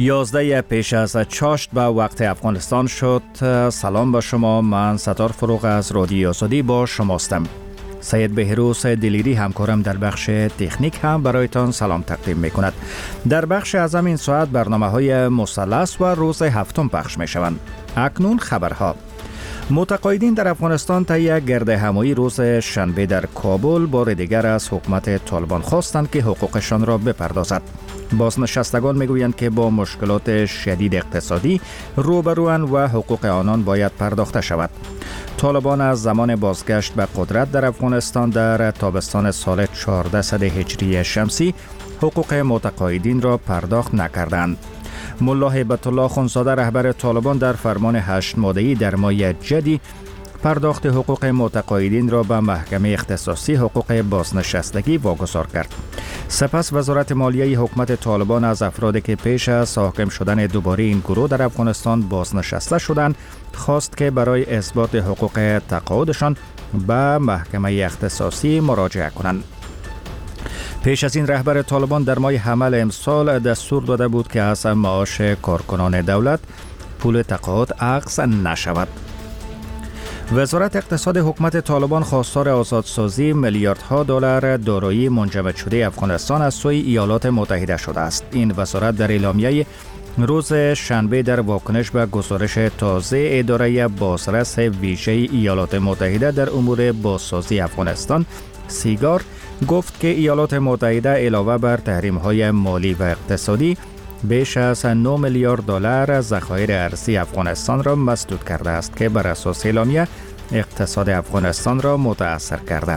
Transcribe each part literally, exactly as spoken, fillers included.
یازده پیش از چاشت به وقت افغانستان شد. سلام به شما، من ستار فروغ از رادیو آزادی با شماستم. سید بهروز دلیری همکارم در بخش تکنیک هم برایتان سلام تقدیم می کند. در بخش از این ساعت برنامه های مثلث و روز هفتم پخش می شوند. اکنون خبرها. متقاعدین در افغانستان طی گرد همایی روز شنبه در کابل بار دیگر از حکومت طالبان خواستند که حقوقشان را بپردازد. بازنشستگان میگویند که با مشکلات شدید اقتصادی روبروان و حقوق آنان باید پرداخته شود. طالبان از زمان بازگشت به قدرت در افغانستان در تابستان سال چهارصد هجری شمسی حقوق متقاعدین را پرداخت نکردند. ملا هیبت الله خونزاده رهبر طالبان در فرمان هشت ماده‌ای در ماه جدی پرداخت حقوق متقاعدین را به محکمه اختصاصی حقوق بازنشستگی واگذار کرد. سپس وزارت مالیه حکومت طالبان از افرادی که پیش از حاکم شدن دوباره این گروه در افغانستان بازنشسته شدند خواست که برای اثبات حقوق تقاعدشان به محکمه اختصاصی مراجعه کنند. پیش از این رهبر طالبان در ماه حمل امسال دستور داده بود که از معاش کارکنان دولت پول تقاعد اخذ نشود. وزارت اقتصاد حکومت طالبان خواستار آزادسازی میلیاردها دلار دارایی منجمد شده افغانستان از سوی ایالات متحده شده است. این وزارت در اعلامیه روز شنبه در واکنش به گزارش تازه اداره بازرس ویژه ایالات متحده در امور بازسازی افغانستان سیگار گفت که ایالات متحده علاوه بر تحریم‌های مالی و اقتصادی بیش از نه میلیارد دلار ذخایر ارزی افغانستان را مسدود کرده است که بر اساس اعلامیه اقتصاد افغانستان را متاثر کرده.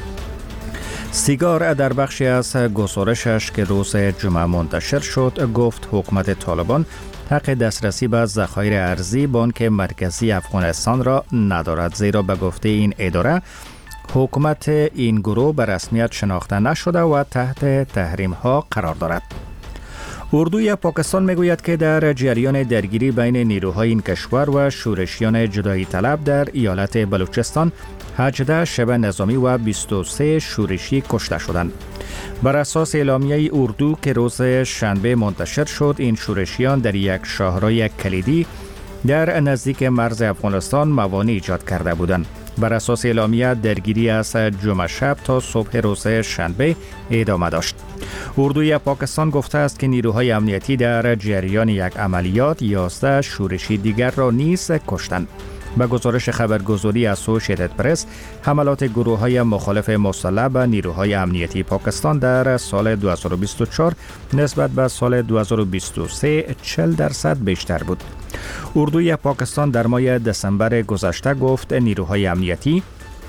سیگار در بخشی از گزارشش که روز جمعه منتشر شد گفت حکومت طالبان حق دسترسی به ذخایر ارزی بانک مرکزی افغانستان را ندارد، زیرا به گفته این اداره حکومت این گروه به رسمیت شناخته نشده و تحت تحریم ها قرار دارد. اردوی پاکستان میگوید که در جریان درگیری بین نیروهای این کشور و شورشیان جدایی طلب در ایالت بلوچستان هجده شبه نظامی و بیست و سه شورشی کشته شدند. بر اساس اعلامیه اردو که روز شنبه منتشر شد، این شورشیان در یک شاهراه کلیدی در نزدیک مرز افغانستان موانع ایجاد کرده بودند. بر اساس اعلامیه درگیری از جمعه شب تا صبح روز شنبه ادامه داشت. اردوی پاکستان گفته است که نیروهای امنیتی در جریان یک عملیات یازده شورشی دیگر را نیز کشتند. به گزارش خبرگزاری اسوسییتد پرس، حملات گروه‌های مخالف مسلح به نیروهای امنیتی پاکستان در سال دو هزار و بیست و چهار نسبت به سال دو هزار و بیست و سه چهل درصد بیشتر بود. اردوی پاکستان در ماه دسامبر گذشته گفت نیروهای امنیتی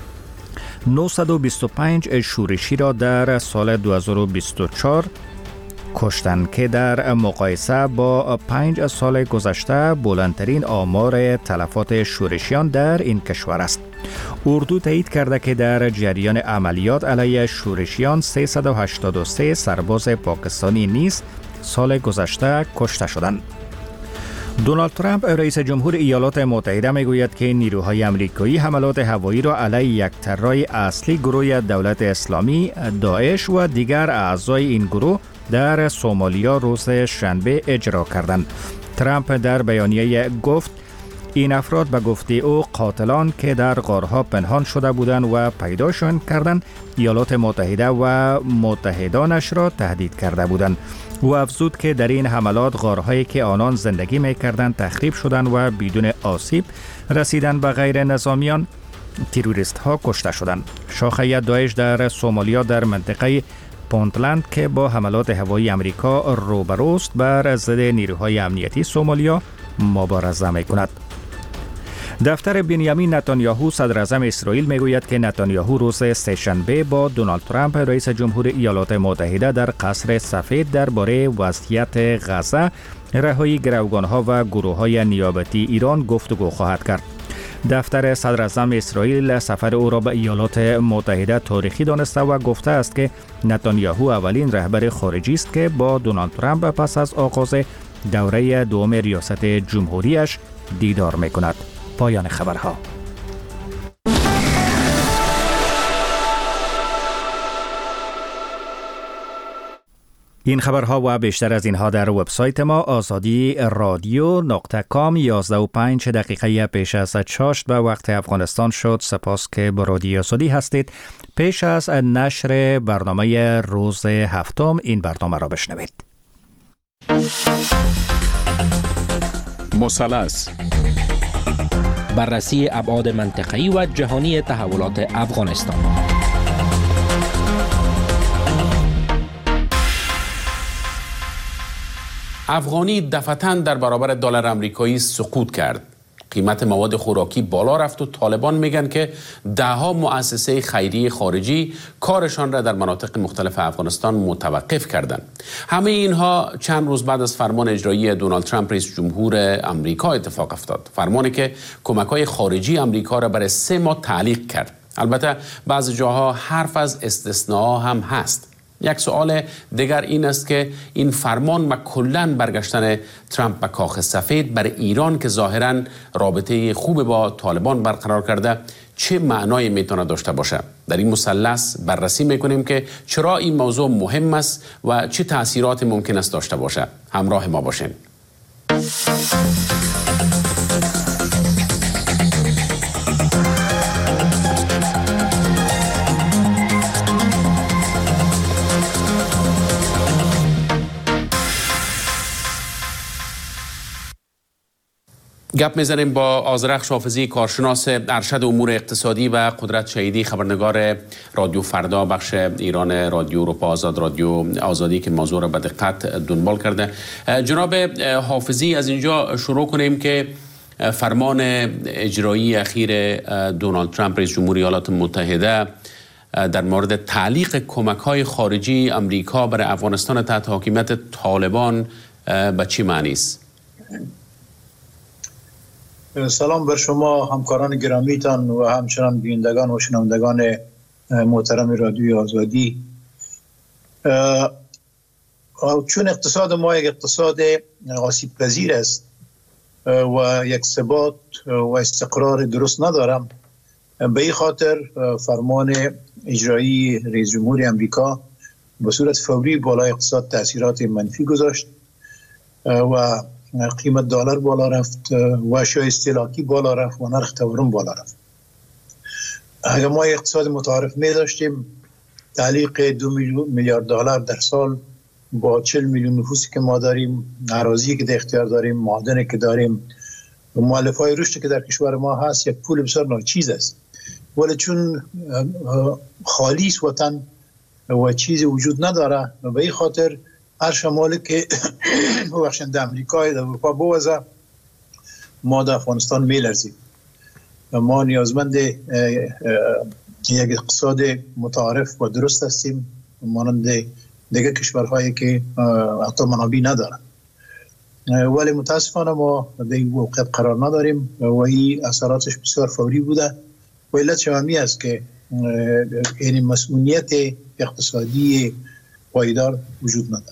نهصد و بیست و پنج شورشی را در سال دو هزار و بیست و چهار کشتند که در مقایسه با پنج سال گذشته بلندترین آمار تلفات شورشیان در این کشور است. اردو تایید کرده که در جریان عملیات علیه شورشیان سیصد و هشتاد و سه سرباز پاکستانی نیز سال گذشته کشته شدند. دونالد ترامپ رئیس جمهور ایالات متحده میگوید که نیروهای آمریکایی حملات هوایی را علیه یک طراح اصلی گروه دولت اسلامی داعش و دیگر اعضای این گروه در سومالیا روز شنبه اجرا کردند. ترامپ در بیانیه گفت این افراد به گفته او قاتلان که در غارها پنهان شده بودند و پیداشان کردند ایالات متحده و متحدانش را تهدید کرده بودند. او افزود که در این حملات غارهایی که آنان زندگی می‌کردند تخریب شدند و بدون آسیب رسیدن به غیر نظامیان تروریست ها کشته شدند. شاخه داعش در سومالیا در منطقه پونتلند که با حملات هوایی امریکا روبروست بر ضد نیروهای امنیتی سومالیا مبارزه می‌کند. دفتر بنیامین نتانیاهو صدر اعظم اسرائیل میگوید که نتانیاهو روز سه‌شنبه با دونالد ترامپ رئیس جمهور ایالات متحده در قصر سفید درباره وضعیت غزه، رهایی گروگانها و گروه‌های نیابتی ایران گفتگو خواهد کرد. دفتر صدر اعظم اسرائیل سفر او را به ایالات متحده تاریخی دانسته و گفته است که نتانیاهو اولین رهبر خارجی است که با دونالد ترامپ پس از آغاز دوره دوم ریاست جمهوریش دیدار می‌کند. پایان خبرها. این خبرها و بیشتر از اینها در وبسایت ما آزادی رادیو نقطه کام. یازده و پنج دقیقه پیش از چاشت به وقت افغانستان شد. سپاس که با رادیو آزادی هستید. پیش از نشر برنامه روز هفتم این برنامه را بشنوید. مثلث، بررسی ابعاد منطقه‌ای و جهانی تحولات افغانستان. افغانی دفعتاً در برابر دلار آمریکایی سقوط کرد. قیمت مواد خوراکی بالا رفت و طالبان میگن که دهها مؤسسه خیریه خارجی کارشان را در مناطق مختلف افغانستان متوقف کردند. همه اینها چند روز بعد از فرمان اجرایی دونالد ترامپ رئیس جمهور آمریکا اتفاق افتاد. فرمانی که کمک‌های خارجی آمریکا را برای سه ماه تعلیق کرد. البته بعضی جاها حرف از استثناء هم هست. یک سوال دیگر این است که این فرمان و کلاً برگشتن ترامپ به کاخ سفید برای ایران که ظاهراً رابطه خوب با طالبان برقرار کرده چه معنایی میتونه داشته باشه؟ در این مثلث بررسی میکنیم که چرا این موضوع مهم است و چه تأثیرات ممکن است داشته باشه. همراه ما باشین. گپ میزنیم با آذرخش حافظی، کارشناس ارشد امور اقتصادی و قدرت شهیدی، خبرنگار رادیو فردا بخش ایران رادیو اروپا آزاد، رادیو آزادی که موضوع را به دقت دنبال کرده. جناب حافظی، از اینجا شروع کنیم که فرمان اجرایی اخیر دونالد ترامپ رئیس جمهور ایالات متحده در مورد تعلیق کمک‌های خارجی امریکا برای افغانستان تحت حاکمیت طالبان به چی معنی است؟ سلام بر شما همکاران گرامیتان و همچنان بینندگان و شنوندگان محترم رادیوی آزادی. چون اقتصاد ما یک اقتصاد آسیب پذیر است و یک ثبات و استقرار درست ندارم، به این خاطر فرمان اجرایی رئیس جمهور امریکا به صورت فوری بالای اقتصاد تاثیرات منفی گذاشت و قیمت دلار بالا رفت و اشیاء استهلاکی بالا رفت و نرخ تورم بالا رفت. اگر ما اقتصاد متعارف می داشتیم، تعلیق دو میلیارد دلار در سال با چهل میلیون نفوسی که ما داریم، اراضی که در اختیار داریم، معادنی که داریم و مؤلفه‌های رشدی که در کشور ما هست، یک پول بسیار ناچیز است. ولی چون خالیس وطن و چیزی وجود نداره، به این خاطر هر شمالی که بخشند امریکای در اروپا بوزه، ما در افغانستان میلرزیم. ما نیازمند یک اقتصاد متعارف و درست هستیم، مانند دیگه کشورهایی که حتی منابع ندارن. ولی متاسفانه ما در این موقعیت قرار نداریم و این اثراتش بسیار فوری بوده و علت شوامی است که این مسئولیت اقتصادی پایدار وجود نداره.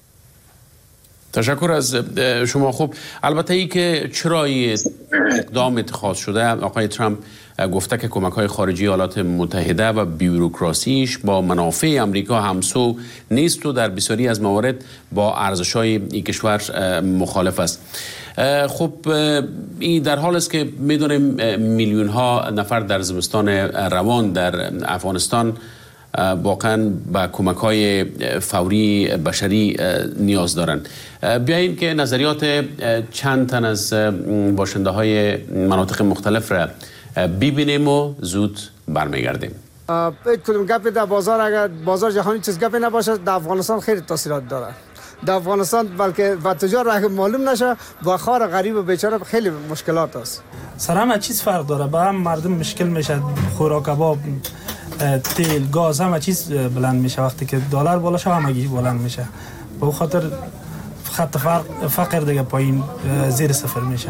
تشکر از شما. خوب، البته ای که چرا اقدام اتخاذ شده، آقای ترامپ گفته که کمک‌های خارجی ایالات متحده و بیوروکراسیش با منافع امریکا همسو نیست و در بسیاری از موارد با ارزش‌های این کشور مخالف است. خب این در حال است که می‌دونیم میلیون ها نفر در زمستان روان در افغانستان واقعا به کمک‌های فوری بشری نیاز دارند. بیاییم که نظریات چند تن از باشنده‌های مناطق مختلف را ببینیم و زود برمیگردیم. کدوم گپی در بازار، اگر بازار جهانی چیز گپی نباشه، در افغانستان خیلی تاثیرات داره. در افغانستان بلکه و تجار اگه معلوم نشه، با خار غریب و بیچاره خیلی مشکلات است. سر همه چیز فرق داره، با هم مردم مشکل میشه، خوراک، کباب، تیل، گاز، همه چیز بلند میشه. وقتی که دلار بالا شه همگی بلند میشه. به خاطر خط فقر فقر دیگه پایین زیر صفر میشه.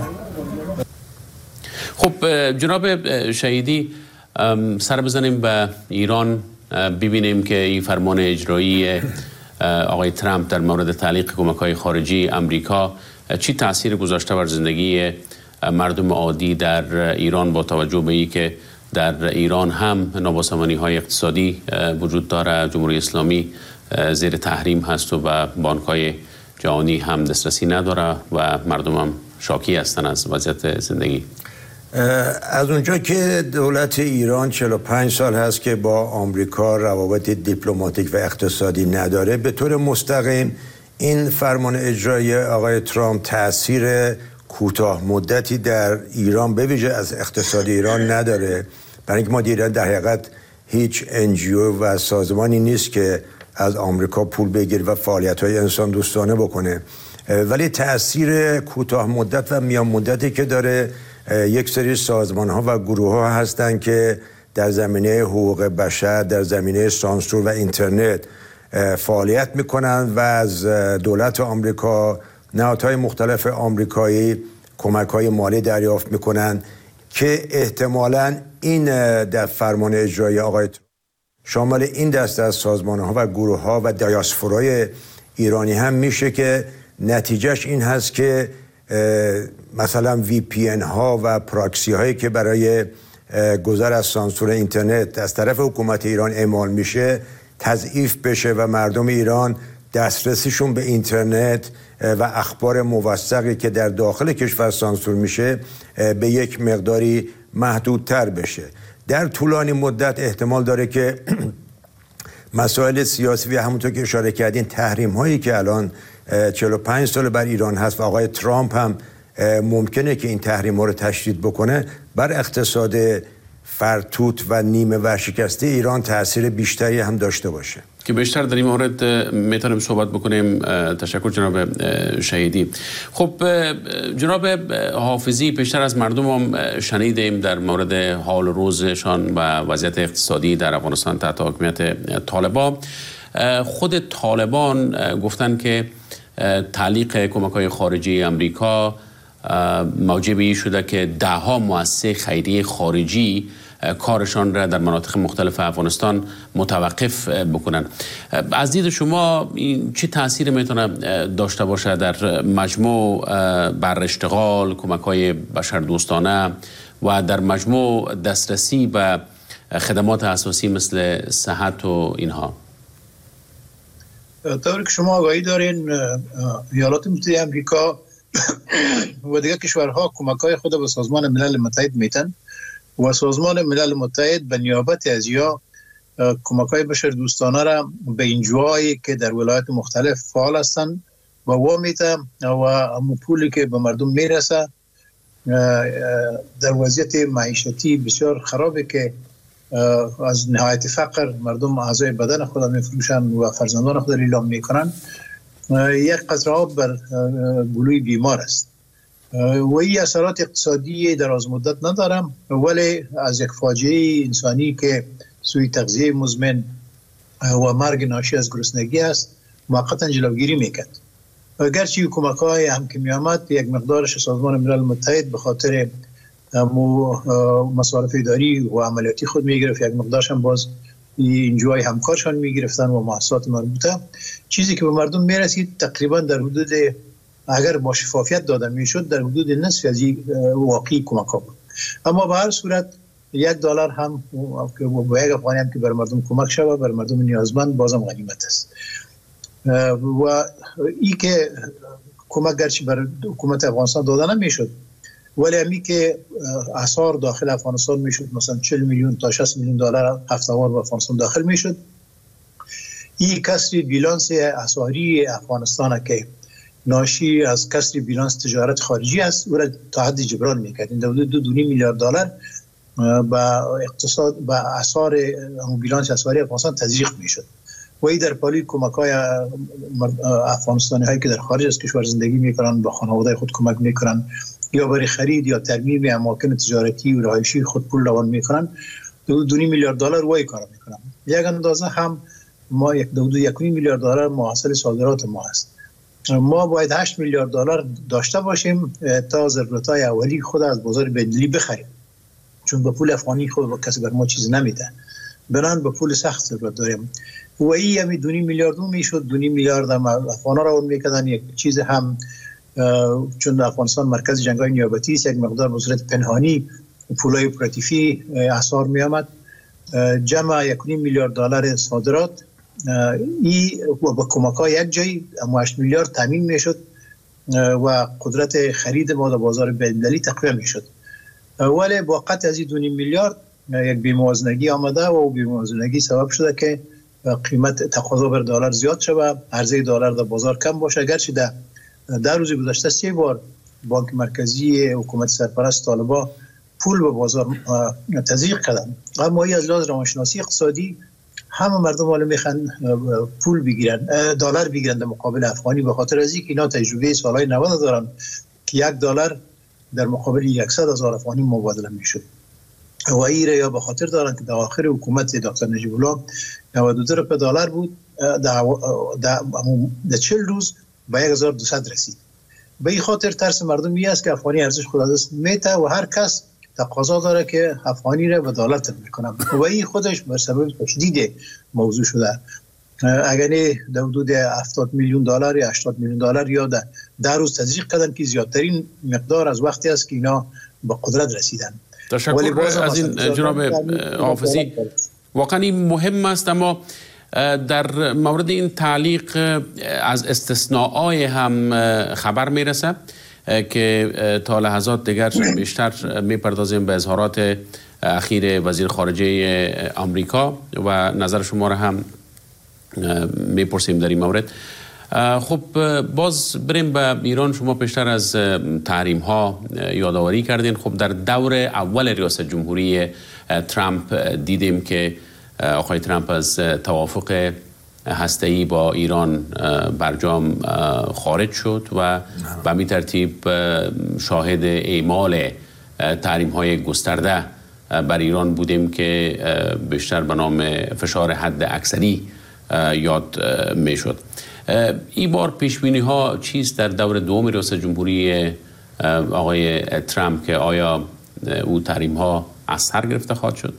خب جناب شهیدی، سر بزنیم به ایران، ببینیم که این فرمان اجرایی آقای ترامپ در مورد تعلیق کمک‌های خارجی امریکا چی تأثیر گذاشته بر زندگی مردم عادی در ایران، با توجه به این که در ایران هم نابسامانی‌های اقتصادی وجود داره، جمهوری اسلامی زیر تحریم هست و به بانک‌های جهانی هم دسترسی نداره و مردم هم شاکی هستن از وضعیت زندگی. از اونجا که دولت ایران چهل و پنج سال هست که با آمریکا روابط دیپلماتیک و اقتصادی نداره، به طور مستقیم این فرمان اجرایی آقای ترامپ تأثیر کوتاه مدتی در ایران به ویژه از اقتصاد ایران نداره، برای اینکه ما دیدن در حقیقت هیچ انجیو و سازمانی نیست که از آمریکا پول بگیره و فعالیت‌های انسان دوستانه بکنه، ولی تأثیر کوتاه مدت و میان مدتی که داره، یک سری سازمان‌ها و گروه‌ها هستند که در زمینه حقوق بشر، در زمینه سانسور و اینترنت فعالیت میکنن و از دولت آمریکا، نهادهای مختلف آمریکایی کمک‌های مالی دریافت میکنن که احتمالاً این در فرمان اجرایی آقای شامل این دسته از سازمان‌ها و گروه‌ها و دیاسپورای ایرانی هم میشه که نتیجهش این هست که مثلا وی پی ان ها و پراکسی هایی که برای گذر از سانسور اینترنت از طرف حکومت ایران اعمال میشه تضعیف بشه و مردم ایران دسترسیشون به اینترنت و اخبار موثقی که در داخل کشور سانسور میشه به یک مقداری محدودتر بشه. در طولانی مدت احتمال داره که مسائل سیاسی و همونطور که اشاره کردین تحریم هایی که الان چهل و پنج سال بر ایران هست و آقای ترامپ هم ممکنه که این تحریم ها رو تشدید بکنه، بر اقتصاد فرتوت و نیمه ورشکسته ایران تأثیر بیشتری هم داشته باشه که بیشتر در این مورد میتونیم صحبت بکنیم. تشکر جناب شهیدی. خب جناب حافظی، پیشتر از مردم هم شنیدیم در مورد حال روزشان و وضعیت اقتصادی در افغانستان تحت حکومت طالبان. خود طالبان گفتن که تعلیق کمک‌های خارجی امریکا موجب این شده که ده‌ها مؤسسه خیریه خارجی کارشان را در مناطق مختلف افغانستان متوقف بکنن. از دید شما این چه تأثیر میتونه داشته باشه در مجموع بر اشتغال، کمک‌های بشردوستانه و در مجموع دسترسی به خدمات اساسی مثل صحت و اینها؟ طوری که شما آگاهی دارین، ایالات متحده امریکا و دیگر کشورها کمک‌های خود به سازمان ملل متحد میتن و سازمان ملل متحد به نیابت از یا کمک‌های بشردوستانه را به انجوهایی که در ولایات مختلف فعال هستند و وا میتن و همون پولی که به مردم میرسه در وضعیت معیشتی بسیار خرابه که از نهایت فقر مردم اعضای بدن خود میفروشن و فرزندان خود اعلام میکنن، یک قطره آب بر گلوی بیمار است و این اثرات اقتصادی دراز مدت ندارم، ولی از یک فاجعه انسانی که سوی تغذیه مزمن و مرگ ناشی از گرسنگی است موقتا جلوگیری میکرد. گرچه کمک‌های هم که میامد یک مقدارش سازمان ملل متحد به خاطر مصارف اداری و عملیاتی خود میگرفت، یک مقدارش هم باز اینجوهای همکارشان میگرفتن و مؤسسات مربوطه، چیزی که به مردم میرسید تقریبا در حدود، اگر با شفافیت داده میشد، در حدود نصف از واقعی کمک ها بود. اما به هر صورت یک دلار هم با یک افغانی هم که بر مردم کمک شود، بر مردم نیازمند، بازم غنیمت است. و ای که کمک گرچه بر حکومت افغانستان داده نمیشد، ولی همی که اسعار داخل افغانستان میشد، مثلا چهل میلیون تا شصت میلیون دلار هفته‌وار به افغانستان داخل میشد، این کسری بیلانس اسعاری افغانستان که ناشی از کسری بیلانس تجارت خارجی است او را تا حد جبران میکرد. این حدود دو دو میلیارد دلار با اقتصاد با اسعار بیلانس اسعاری افغانستان تزریق میشد و این در پالی کمک‌های افغانستانی هایی که در خارج از کشور زندگی میکنن به خانواده خود کمک میکنن یا برای خرید یا ترمیم اماکن تجارتی و رهایشی خود پول روان میکنن، دو دو میلیارد دلار وای کار میکنن. یک اندازه هم ما یک دو دو یک میلیارد دلار محصول صادرات ما است. ما باید هشت میلیارد دلار داشته باشیم تا ضرورت‌های اولی خود از بازار بین‌المللی بخریم، چون به پول افغانی خود کسی بر ما چیزی نمیده، بنان به پول سخت ضرورت داریم. و این همی دو میلیارد میشد، دو میلیارد هم افغانا را اون میکردن. یک چیز هم چون افغانستان مرکز جنگ‌های نیابتی است، یک مقدار به صورت پنهانی پولای اپراتیفی اسعار می آمد. جمع یک میلیارد دلار صادرات این با کمک‌های یک جایی هشت میلیارد تامین میشد و قدرت خرید ما در بازار بین‌المللی تقویت میشد. ولی با قطع از این دو میلیارد یک بی‌موازنگی آمده و بی‌موازنگی سبب شده که قیمت تقاضا بر دلار زیاد شود، عرضه دلار در بازار کم باشه. اگرچه در در روز گذشته سه بار بانک مرکزی حکومت سرپرست طالبان پول به بازار تزریق کردن، اما این از لحاظ روانشناسی اقتصادی همه مردم حالا میخوان پول بگیرن، دلار بگیرن در مقابل افغانی، به خاطر از اینکه اینا تجربه سالهای نود دارن که یک دلار در مقابل صد هزار افغانی مبادله میشد. و این را یا به خاطر دارن که در آخر حکومت دکتر نجیب الله نود و دو روپیه دلار بود، در در چهل روز به یک هزار و دویست رسید. به این خاطر ترس مردم این است که افغانی ارزش خود از دست میته و هر کس تقاضا داره که افغانی را به دلار تبدیل کنه و این خودش بر سبب تشدید موضوع شده. اگر نه در حدود هفتاد میلیون دلار یا هشتاد میلیون دلار یا در ده روز تزریق کردن که زیادترین مقدار از وقتی است که اینا به قدرت رسیدن. تشکر از این جناب حافظی. واقعا این مهم است، اما در مورد این تعلیق از استثناءای هم خبر میرسه که تا لحظات دیگر بیشتر میپردازیم به اظهارات اخیر وزیر خارجه آمریکا و نظر شما را هم میپرسیم در این مورد. خب باز بریم به ایران. شما پیشتر از تحریم ها یادآوری کردین. خب در دور اول ریاست جمهوری ترامپ دیدیم که آقای ترامپ از توافق هسته‌ای با ایران برجام خارج شد و به همین ترتیب شاهد اعمال تحریم های گسترده بر ایران بودیم که بیشتر به نام فشار حد اکثری یاد می شد. این بار پیشبینی ها چیست در دور دوم ریاست جمهوری آقای ترامپ که آیا او تحریم ها از سر گرفته خواهد شد؟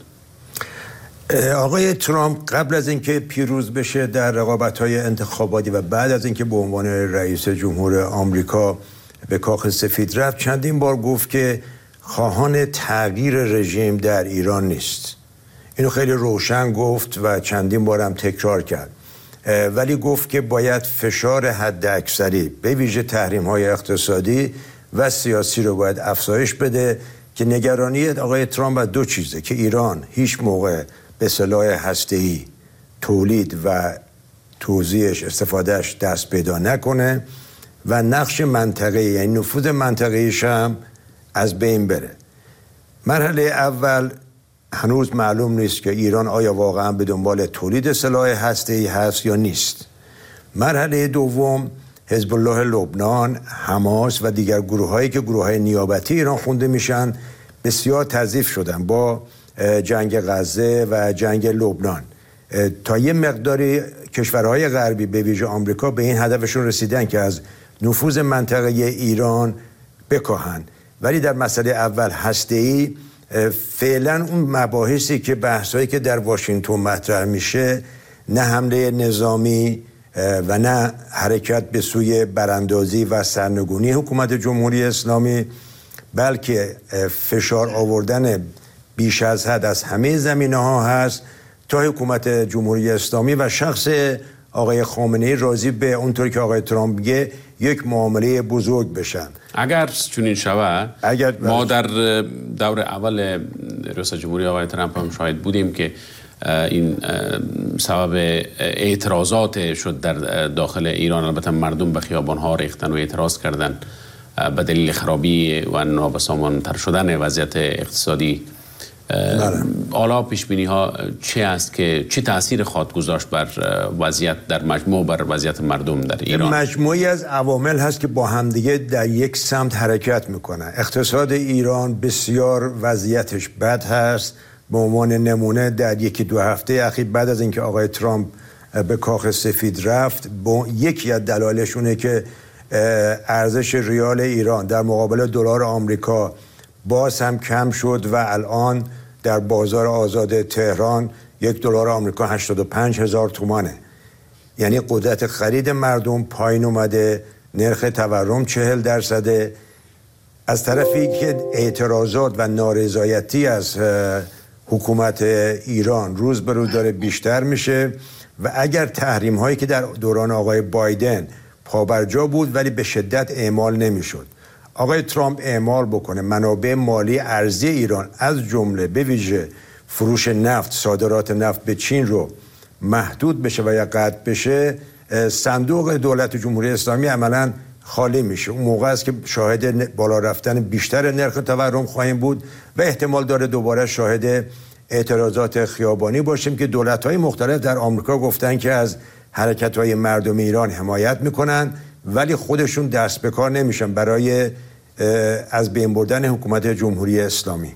آقای ترامپ قبل از اینکه پیروز بشه در رقابت‌های انتخاباتی و بعد از اینکه به عنوان رئیس جمهور آمریکا به کاخ سفید رفت چندین بار گفت که خواهان تغییر رژیم در ایران نیست. اینو خیلی روشن گفت و چندین بار هم تکرار کرد، ولی گفت که باید فشار حد اکثری به ویژه تحریم‌های اقتصادی و سیاسی رو باید افزایش بده که نگرانی آقای ترامپ از دو چیزه که ایران هیچ موقع به سلاح هسته‌ای تولید و توزیعش استفادهش دست پیدا نکنه و نقش منطقه‌ای یعنی نفوذ منطقه‌ایش هم از بین بره. مرحله اول هنوز معلوم نیست که ایران آیا واقعا به دنبال تولید سلاح هسته‌ای هست یا نیست. مرحله دوم حزب الله لبنان، حماس و دیگر گروه‌هایی که گروه‌های نیابتی ایران خونده میشن بسیار تضعیف شدن با جنگ غزه و جنگ لبنان. تا یه مقداری کشورهای غربی به ویژه آمریکا به این هدفشون رسیدن که از نفوذ منطقه ایران بکاهن، ولی در مسئله اول هسته‌ای فعلا اون مباحثی که بحثایی که در واشنگتن مطرح میشه نه حمله نظامی و نه حرکت به سوی براندازی و سرنگونی حکومت جمهوری اسلامی، بلکه فشار آوردن بیش از حد از همه زمینه ها هست تا حکومت جمهوری اسلامی و شخص آقای خامنه‌ای راضی به اونطور که آقای ترامپ میگه یک معامله بزرگ بشن. اگر چنین شود، اگر ما در دور اول ریاست جمهوری آقای ترامپ هم شاهد بودیم که این سبب اعتراضات شد در داخل ایران. البته مردم به خیابان‌ها ریختن و اعتراض کردن به دلیل خرابی و نابسامان‌تر شدن وضعیت اقتصادی. حالا پیشبینی ها چه است که چه تأثیر خواهد گذاشت بر وضعیت در مجموع بر وضعیت مردم در ایران؟ مجموعی از عوامل هست که با همدیگه در یک سمت حرکت میکنن. اقتصاد ایران بسیار وضعیتش بد هست. به عنوان نمونه در یکی دو هفته اخیر بعد از اینکه آقای ترامپ به کاخ سفید رفت، یکی از دلایلشونه که ارزش ریال ایران در مقابل دلار آمریکا باز هم کم شد و الان در بازار آزاد تهران یک دلار آمریکا هشتاد و پنج هزار تومانه. یعنی قدرت خرید مردم پایین اومده، نرخ تورم چهل درصده. از طرفی که اعتراضات و نارضایتی از حکومت ایران روز به روز داره بیشتر میشه و اگر تحریم هایی که در دوران آقای بایدن پابرجا بود ولی به شدت اعمال نمیشد، آقای ترامپ اعمال بکنه، منابع مالی ارزی ایران از جمله به ویژه فروش نفت، صادرات نفت به چین رو محدود بشه و یا قطع بشه، صندوق دولت جمهوری اسلامی عملاً خالی میشه. اون موقع است که شاهد بالا رفتن بیشتر نرخ تورم خواهیم بود و احتمال داره دوباره شاهد اعتراضات خیابانی باشیم که دولت‌های مختلف در آمریکا گفتن که از حرکت‌های مردم ایران حمایت میکنن ولی خودشون دست به کار نمیشن برای از بین بردن حکومت جمهوری اسلامی.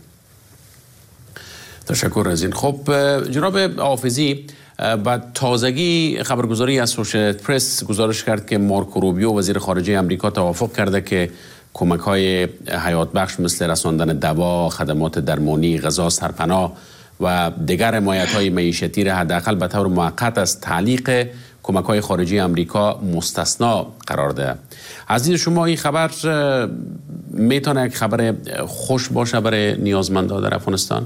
تشکر از این. خب جناب حافظی، بعد تازگی خبرگزاری اسوشییتد پرس گزارش کرد که مارکو روبیو وزیر خارجه امریکا توافق کرده که کمک‌های حیات بخش مثل رساندن دوا، خدمات درمانی، غذا، سرپناه و دیگر حمایت‌های معیشتی را حداقل به طور موقت از تعلیق کمک‌های خارجی امریکا مستثنا قرار ده. از دید شما این خبر میتونه یک خبر خوش باشه برای نیازمندان در افغانستان؟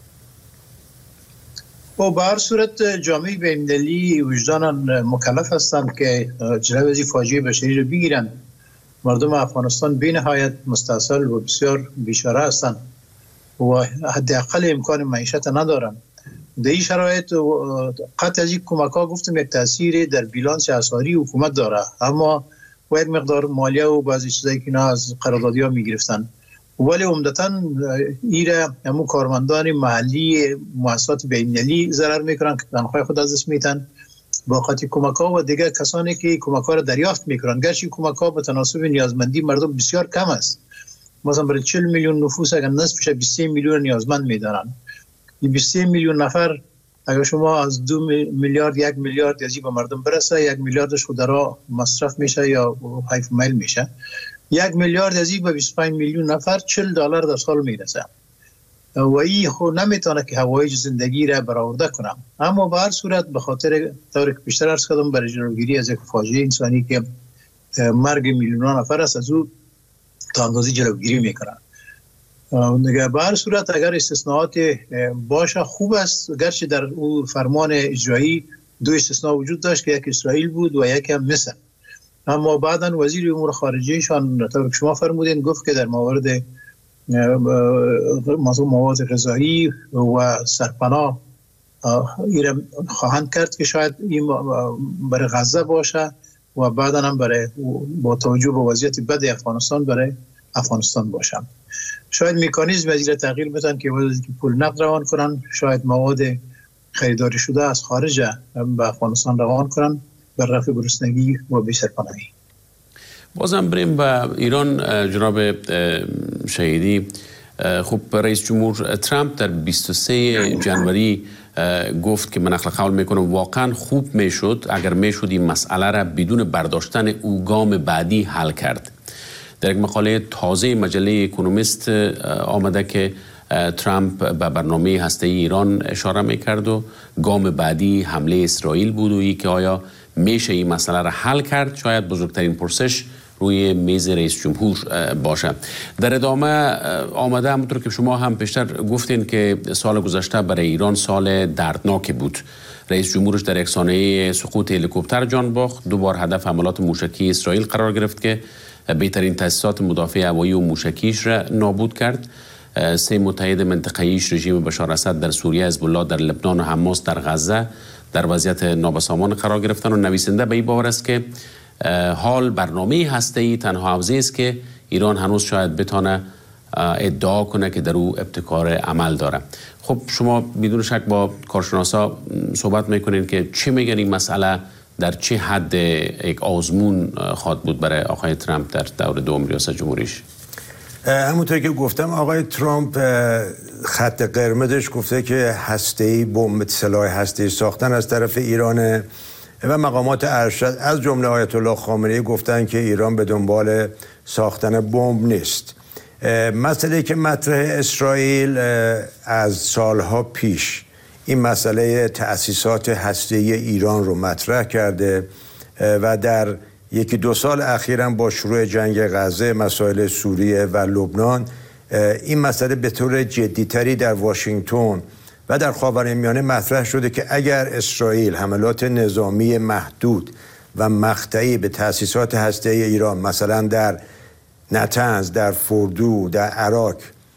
و به هر صورت جامعه بین‌المللی وجداناً مکلف هستند که جلوی از فاجعه بشری رو بگیرند. مردم افغانستان بی نهایت مستاصل و بسیار بیچاره هستند و حداقل امکان معیشت ندارند. در این شرایط قطع از این کمک ها گفتم یک تاثیر در بیلانس اسعاری حکومت داره، اما و یک مقدار مالیه و بعضی چیزایی که اینا از قراردادی ها میگرفتن، ولی عمدتاً ایره همون کارمندان محلی مؤسسات بین‌المللی ضرر میکنن که تنخواه خود از دست میتن با خاطر کمک ها و دیگر کسانی که کمک ها را دریافت میکنن. گرچه کمک ها به تناسب نیازمندی مردم بسیار کم است. مثلا برای چهل میلیون نفوس اگر نصفش بیست و سه میلیون نیازمند میدارن، این بیست و سه میلیون نفر اگر شما از دو میلیارد یک میلیارد یزی به مردم برسه، یک میلیاردش خود را مصرف میشه یا حیف میل میشه، یک میلیارد از این به بیست و پنج میلیون نفر چهل دلار در سال میرسه و این خود نمیتونه که هوایج زندگی را برآورده کنم. اما به هر صورت به خاطر طوری که بیشتر عرض کردم برای جلوگیری از یک فاجعه انسانی که مرگ میلیون نفر است از او تا اندازه جلوگیری میکنن. دیگه به هر صورت اگر استثناءات باشه خوب است، گرچه در او فرمان اجرایی دو استثناء وجود داشت که یک اسرائیل بود و یک هم مصر، اما بعداً وزیر امور خارجهشان طور که شما فرمودین گفت که در موارد مواد غذایی و سرپناه ایران خواهند کرد که شاید این برای غزه باشه و بعداً هم برای با توجه به وضعیت بد افغانستان برای افغانستان باشه. شاید مکانیزم از این تغییر بدن که وقتی که پول نقد روان کنن، شاید مواد خریداری شده از خارج به افغانستان روان کنن بر رفع گرسنگی و بی‌سرپناهی. بازم بریم به ایران. جناب شهیدی، خب رئیس جمهور ترامپ در بیست و سوم ژانویه گفت که من نقل قول میکنم واقعا خوب میشد اگر میشد این مسئله را بدون برداشتن او گام بعدی حل کرد. در یک مقاله تازه مجله اکونومیست آمده که ترامپ به برنامه هسته‌ای ایران اشاره میکرد و گام بعدی حمله اسرائیل بود و ای که آیا میشه این مسئله را حل کرد شاید بزرگترین پرسش روی میز رئیس جمهور باشه. در ادامه آمده همونطور که شما هم پیشتر گفتین که سال گذشته برای ایران سال دردناکی بود. رئیس جمهورش در یک سانحه سقوط هلیکوپتر جان باخت، دو بار هدف حملات موشکی اسرائیل قرار گرفت که بهترین تاسیسات مدافع هوایی و موشکیش را نابود کرد. سه متحد منطقه‌ایش رژیم بشار اسد در سوریه، حزب الله در لبنان و حماس در غزه در وضعیت نابسامان قرار گرفتن و نویسنده به این باور است که حال برنامه هسته‌ای تنها حوزه است که ایران هنوز شاید بتونه ادعا کنه که در او ابتکار عمل داره. خب شما بدون شک با کارشناسا صحبت میکنین که چی میگن این مسئله در چه حد یک آزمون خواهد بود برای آقای ترامپ در دور دوم ریاست جمهوریش؟ همونطور که گفتم آقای ترامپ خط قرمزش گفته که هسته‌ای بمب سلاح هسته‌ای ساختن از طرف ایران و مقامات ارشد از جمله آیت الله خامنه‌ای گفتن که ایران به دنبال ساختن بمب نیست. مسئله که مطرح اسرائیل از سالها پیش این مسئله تأسیسات هسته‌ای ایران رو مطرح کرده و در یکی دو سال اخیراً با شروع جنگ غزه، مسائل سوریه و لبنان این مسئله به طور جدی‌تری در واشنگتن و در خاورمیانه مطرح شده که اگر اسرائیل حملات نظامی محدود و مقطعی به تأسیسات هسته‌ای ایران مثلا در نتنز، در فوردو، در عراق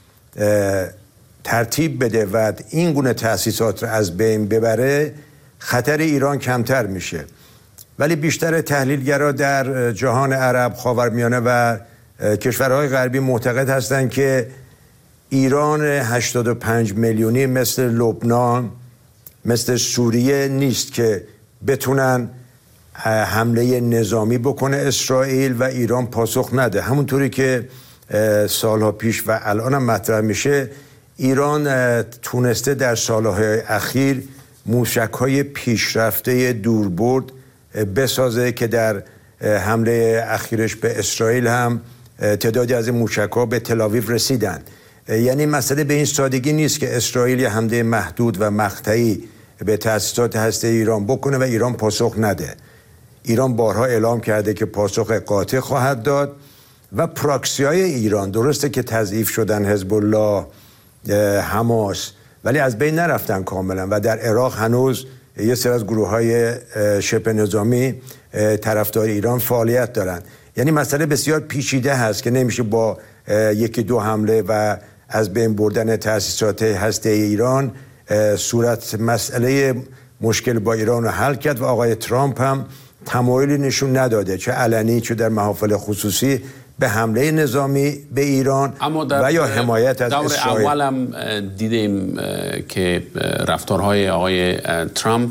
ترتیب بده و این گونه تأسیسات را از بین ببره، خطر ایران کمتر میشه. ولی بیشتر تحلیلگرا در جهان عرب، خاورمیانه و کشورهای غربی معتقد هستند که ایران هشتاد و پنج میلیونی مثل لبنان، مثل سوریه نیست که بتونن حمله نظامی بکنه اسرائیل و ایران پاسخ نده. همونطوری که سالها پیش و الان هم مطرح میشه، ایران تونسته در سالهای اخیر موشک‌های پیشرفته دوربرد بسازه که در حمله اخیرش به اسرائیل هم تعدادی از این موشک‌ها به تل‌آویو رسیدن. یعنی مسئله به این سادگی نیست که اسرائیل یه حمله محدود و مقطعی به تأسیسات هسته ایران بکنه و ایران پاسخ نده. ایران بارها اعلام کرده که پاسخ قاطع خواهد داد و پراکسی‌های ایران درسته که تضعیف شدن، حزب الله، حماس، ولی از بین نرفتن کاملا و در عراق هنوز یه سری از گروه‌های شبه نظامی طرفدار ایران فعالیت دارن. یعنی مسئله بسیار پیچیده هست که نمیشه با یکی دو حمله و از بین بردن تأسیسات هسته‌ای ایران صورت مسئله مشکل با ایران رو حل کرد و آقای ترامپ هم تمایلی نشون نداده، چه علنی چه در محافل خصوصی، به حمله نظامی به ایران و یا حمایت از اسرائیل. دور اول هم دیدیم که رفتارهای آقای ترامپ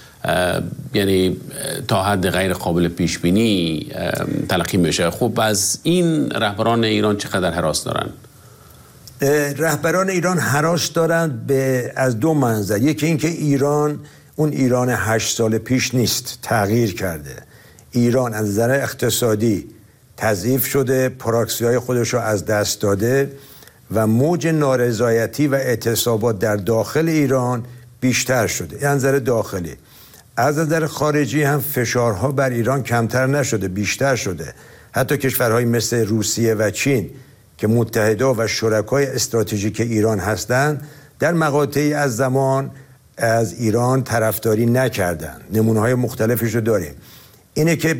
یعنی تا حد غیر قابل پیش بینی تلقی میشه. خب از این رهبران ایران چقدر هراس دارن؟ رهبران ایران هراس دارند به از دو منظر. یکی اینکه ایران اون ایران هشت سال پیش نیست، تغییر کرده. ایران از نظر اقتصادی تضعیف شده، پراکسی‌های خودش رو از دست داده و موج نارضایتی و اعتصابات در داخل ایران بیشتر شده. این نظر داخلی. از نظر خارجی هم فشارها بر ایران کمتر نشده، بیشتر شده. حتی کشورهای مثل روسیه و چین که متحدا و شرکای استراتژیک ایران هستند، در مقاطعی از زمان از ایران طرفداری نکردند. نمونه‌های مختلفش رو داریم. اینه که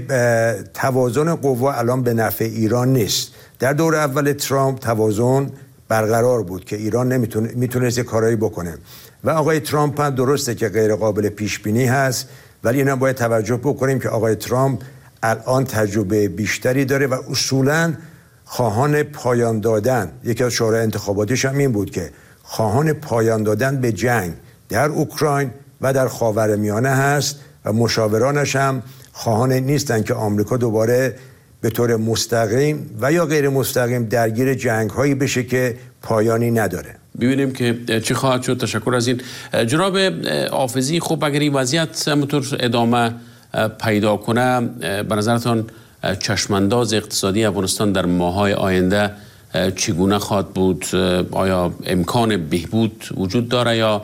توازن قوا الان به نفع ایران نیست. در دور اول ترامپ توازن برقرار بود که ایران نمیتونه میتونست کارایی بکنه و آقای ترامپ هم درسته که غیر قابل پیش بینی هست، ولی اینا باید توجه بکنیم که آقای ترامپ الان تجربه بیشتری داره و اصولاً خواهان پایان دادن، یکی از شورای انتخاباتیش هم این بود که خواهان پایان دادن به جنگ در اوکراین و در خاورمیانه هست و مشاورانش هم خواهان نیستن که آمریکا دوباره به طور مستقیم و یا غیر مستقیم درگیر جنگ‌هایی بشه که پایانی نداره. ببینیم که چی خواهد شد. تشکر از این جناب حافظی. خب اگر این وضعیت همونطور ادامه پیدا کنه، به نظرتان چشمانداز اقتصادی افغانستان در ماه‌های آینده چگونه خواهد بود؟ آیا امکان بهبود وجود داره یا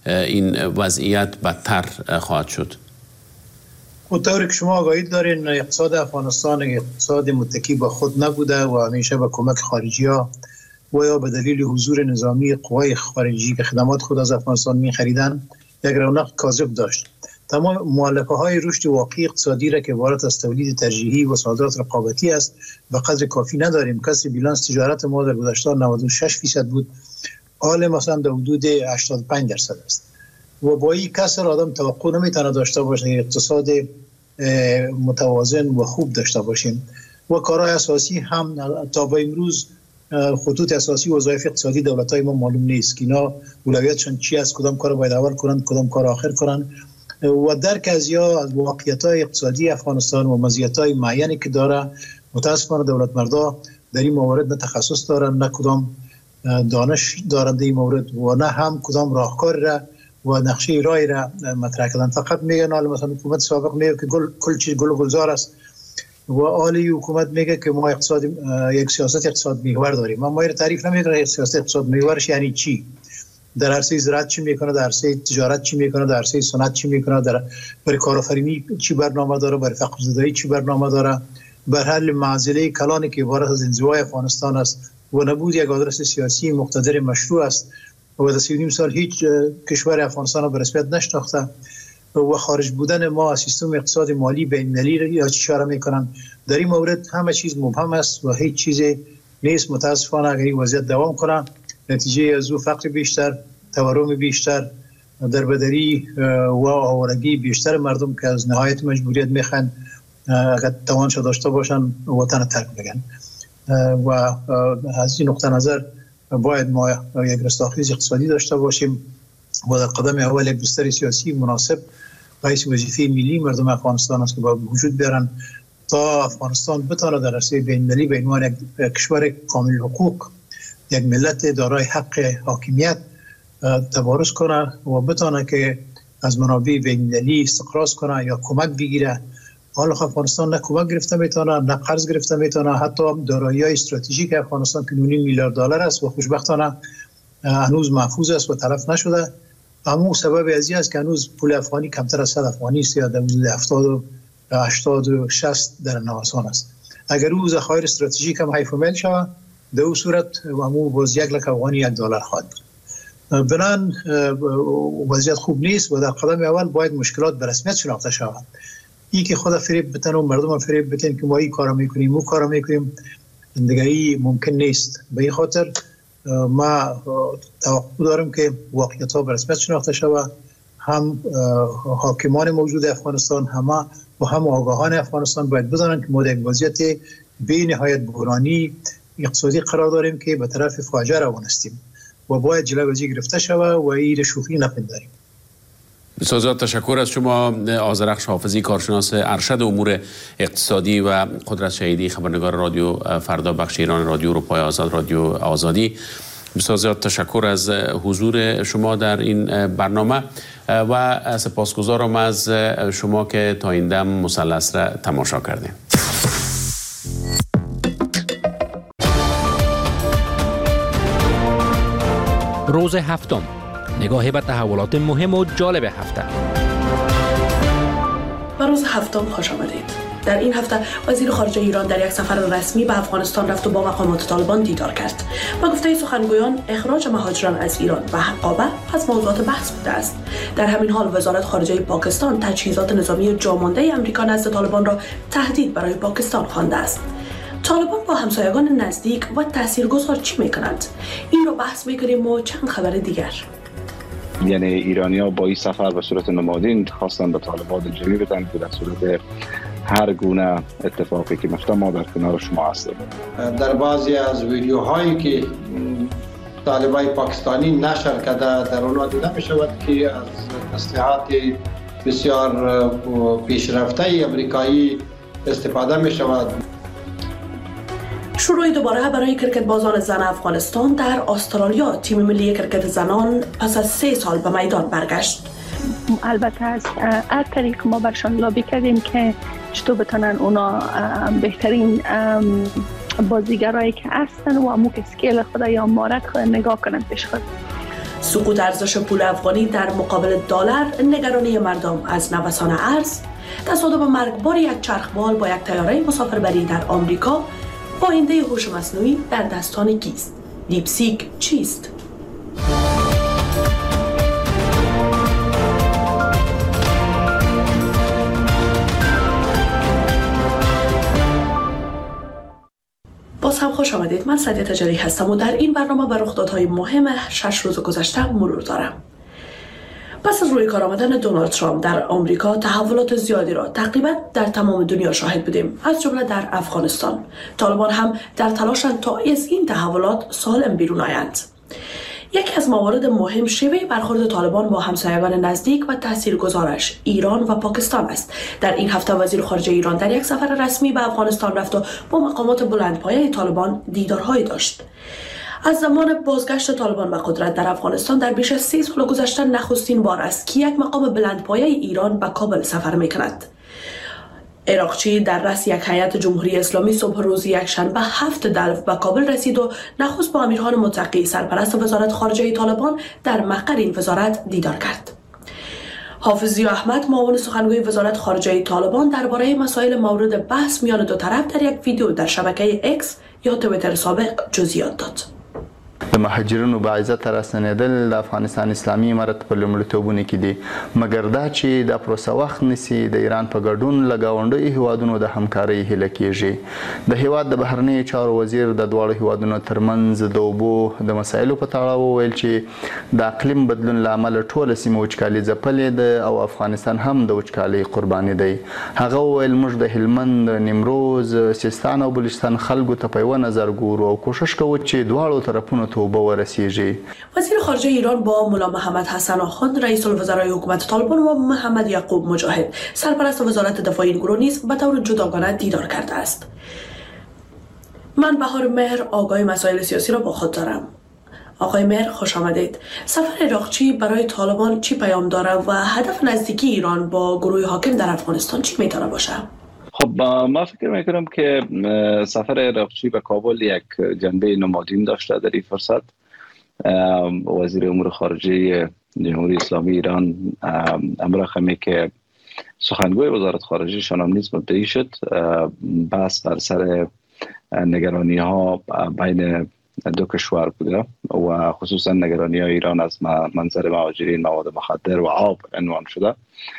این وضعیت بدتر خواهد شد؟ اونطوری که شما آگاهی دارین، اقتصاد افغانستان اقتصاد متکی به خود نبوده و همیشه به کمک خارجی ها و یا به دلیل حضور نظامی قوای خارجی که خدمات خود از افغانستان می خریدن یک رونق کاذب داشت. تمام مؤلفه های رشد واقعی اقتصادی را که عبارت از تولید ترجیحی و صادرات رقابتی است به قدر کافی نداریم. کسر بیلانس تجارت ما در گذشته نود و شش فیصد بود، حال مثلا در حدود هشتاد و پنج درصد است و با این کسر آدم توقع نمیتونه داشته باشه اقتصاد متوازن و خوب داشته باشیم و کارهای اساسی هم تا به امروز خطوط اساسی وظایف اقتصادی دولت‌های ما معلوم نیست که اینا اولویتشون چی است، کدام کار باید اول کنند، کدام کار آخر کنند و درک از یا از واقعیت‌های اقتصادی افغانستان و مزیت‌های معینی که داره. متاسفانه دولت مردا در این موارد نه تخصص دارن، نه کدام دانش دارند این مورد و نه هم کدام راهکار را و نقشه رای را مطرح کردن. فقط میگن حالا مثلا حکومت سابق میگه که گل کل چیز گل و گلزار است و حالی حکومت میگه که ما اقتصاد یک سیاست اقتصاد محور داریم. ما ما تعریف نمیکنه سیاست اقتصاد محورش یعنی چی، در عرصه زراعت چی میکنه، در عرصه تجارت چی میکنه، در عرصه صنعت چی میکنه، در برای کارآفرینی چی برنامه داره، برای فقر زدایی چی برنامه داره، بر حل معضله کلانی که عبارت از انزوای افغانستان است و نبود یک آدرس سیاسی مقتدر مشروع است و در سی و نیم سال هیچ کشور افغانستان را به رسمیت نشناخته و خارج بودن ما از سیستم اقتصاد مالی بین‌المللی یا چی اشاره میکنن. در این مورد همه چیز مبهم است و هیچ چیزی نیست. متاسفانه اگر این وضعیت دوام کنه نتیجه از او فقر بیشتر، تورم بیشتر، دربدری و آوارگی بیشتر مردم که از نهایت مجبوریت میخوان اگر توانش داشته باشن وطن ترک بگن. و از این نقطه نظر باید ما یک رستاخیز اقتصادی داشته باشیم و در قدم اول یک بستر سیاسی مناسب رئیس وظیفه ملی مردم افغانستان است که باید وجود بیارن تا افغانستان بتونه در عرصه بین‌المللی به عنوان یک کشور کامل حقوق، یک ملت دارای حق حاکمیت تبارز کنه و بتونه که از منابع بین‌المللی استقراض کنه یا کمک بگیره. حالا افغانستان نه کمک گرفته میتونه، نه قرض گرفته میتونه، حتی دارایی‌های استراتژیک افغانستان که نیم میلیارد دلار است و خوشبختانه هنوز محفوظ است و تلف نشده. اما سبب از این است که هنوز پول افغانی کمتر از صد افغانی است یا در حدود هفتاد و هشتاد و شصت در نوسان است. اگر او ذخایر استراتژیک هم حیف میل شود در اون صورت همون باز یک لک افغانی یک دلار خواهد بود. بنان وضعیت خوب نیست و در قدم اول باید مشکلات به رسمیت شناخته شود. این که خدا فریب بتن و مردم فریب بتن که ما این کارا میکنیم اون کارا میکنیم دیگه ای ممکن نیست. به این خاطر ما توقع دارم که واقعیت ها به رسمیت شناخته شود. هم حاکمان موجود افغانستان همه و هم آگاهان افغانستان باید بدانند که ما در یک وضعیت بی نهایت بحرانی اقتصادی قرار داریم که به طرف فاجعه روان هستیم و باید جلوی از این گرفته شود و این شوخی نپنداریم. بسیار زیاد تشکر از شما آذرخش حافظی، کارشناس ارشد امور اقتصادی و قدرت شهیدی، خبرنگار رادیو فردا، بخش ایران رادیو اروپای آزاد، رادیو آزادی. بسیار زیاد تشکر از حضور شما در این برنامه و سپاسگزارم از شما که تا این دم مثلث را تماشا کردیم. روز هفتم، نگاه به تحولات مهم و جالب هفته. به روز هفتم خوش آمدید. در این هفته وزیر خارجه ایران در یک سفر رسمی به افغانستان رفت و با مقامات طالبان دیدار کرد. با گفته سخنگویان اخراج مهاجران از ایران و حقابه از موضوعات بحث بوده است. در همین حال وزارت خارجه پاکستان تجهیزات نظامی جامانده امریکا نزد طالبان را تهدید برای پاکستان خوانده است. طالبان با همسایگان نزدیک و تاثیرگذار چی میکنند؟ این رو بحث میکنیم و چند خبر دیگر. یعنی ایرانی‌ها با این سفر به صورت نمادین خواستن به طالبان دلجویی بدن که در صورت هر گونه اتفاقی که میفته ما در کنار شما هستیم. در بعضی از ویدیوهایی که طالبان پاکستانی نشر کرده در اونها دیده می شود که از تسلیحات بسیار پیشرفته امریکایی استفاده می شود. شروع دوباره برای کرکت بازان زن افغانستان در استرالیا. تیم ملی کرکت زنان پس از سه سال به میدان برگشت. البته از هر طریق ما برشان لابی کردیم که چطور بتونن اونا بهترین بازیگرایی که هستن و اموک اسکیل خود یا مهارت خود نگاه کنن پیش خود. سقوط ارزش پول افغانی در مقابل دلار، نگرانی مردم از نوسان ارز، تصادم مرگبار یک چرخبال با یک طیاره مسافربری در آمریکا، آینده هوش مصنوعی در دستان کیست؟ دیپسیک چیست؟ باز هم خوش آمدید. من سعدیه تجری هستم و در این برنامه به رخدادهای مهم شش روز گذشته مرور دارم. پس از روی کار آمدن دونالد ترامپ در آمریکا، تحولات زیادی را تقریبا در تمام دنیا شاهد بودیم، از جمله در افغانستان. طالبان هم در تلاشند تا از این تحولات سالم بیرون آیند. یکی از موارد مهم شیوه برخورد طالبان با همسایگان نزدیک و تاثیرگذارش ایران و پاکستان است. در این هفته وزیر خارجه ایران در یک سفر رسمی به افغانستان رفت و با مقامات بلندپایه طالبان دیدارهایی داشت. از زمان بازگشت طالبان به قدرت در افغانستان در بیش از سی سال گذشته نخستین بار است که یک مقام بلندپایه ایران به کابل سفر می‌کند. عراقچی در رأس یک هیئت جمهوری اسلامی صبح روز یکشنبه هفت دلو به کابل رسید و نخست با امیرخان متقی سرپرست وزارت خارجه طالبان در مقر این وزارت دیدار کرد. حافظ ضیا احمد معاون سخنگوی وزارت خارجه طالبان درباره مسائل مورد بحث میان دو طرف در یک ویدیو در شبکه اکس یا توییتر سابق جزئیات داد. د مهاجرینو با عزت رسنیدل د افغانستان اسلامي امارت په لومړیتوبونو کې دي، مګر دا چې د پروسه وخت نسی د ایران په ګډون له ګاونډیو هیوادونو د همکارۍ هیله کیږي. د هیواد د بهرنیو چارو وزیر د دواړو هیوادونو ترمنځ د اوبو د مسایلو په تړاو وویل چې د اقلیم بدلون له امله ټوله سیمه وچکالي ځپلې ده او افغانستان هم د وچکالۍ قرباني دی. هغه وویل موږ د هلمند، نیمروز، سیستان او بلوچستان خلکو ته په یوه نظر ګورو او کوشش کوو چې دواړو طرفونو توبه ورسیږي. وزیر خارجه ایران با ملا محمد حسن آخوند، رئیس الوزرای حکومت طالبان و محمد یعقوب مجاهد، سرپرست وزارت دفاع این گروه نیز به طور جداگانه دیدار کرده است. من بهار مهر آگاه مسائل سیاسی را با خود دارم. آقای مهر خوش آمدید. سفر عراقچی برای طالبان چی پیام داره و هدف نزدیکی ایران با گروه حاکم در افغانستان چی میتونه باشه؟ خب ما فکر میکنم که سفر عراقچی به کابل یک جنبه نمادین داشته در این فرصت. وزیر امور خارجه جمهوری اسلامی ایران امر خمی که سخنگوی وزارت خارجه شان نیز مدعی شد، بحث بر سر نگرانی ها بین دو کشور بوده و خصوصا نگرانی های ایران از منظر مهاجرین مواد مخدر و آب عنوان شده.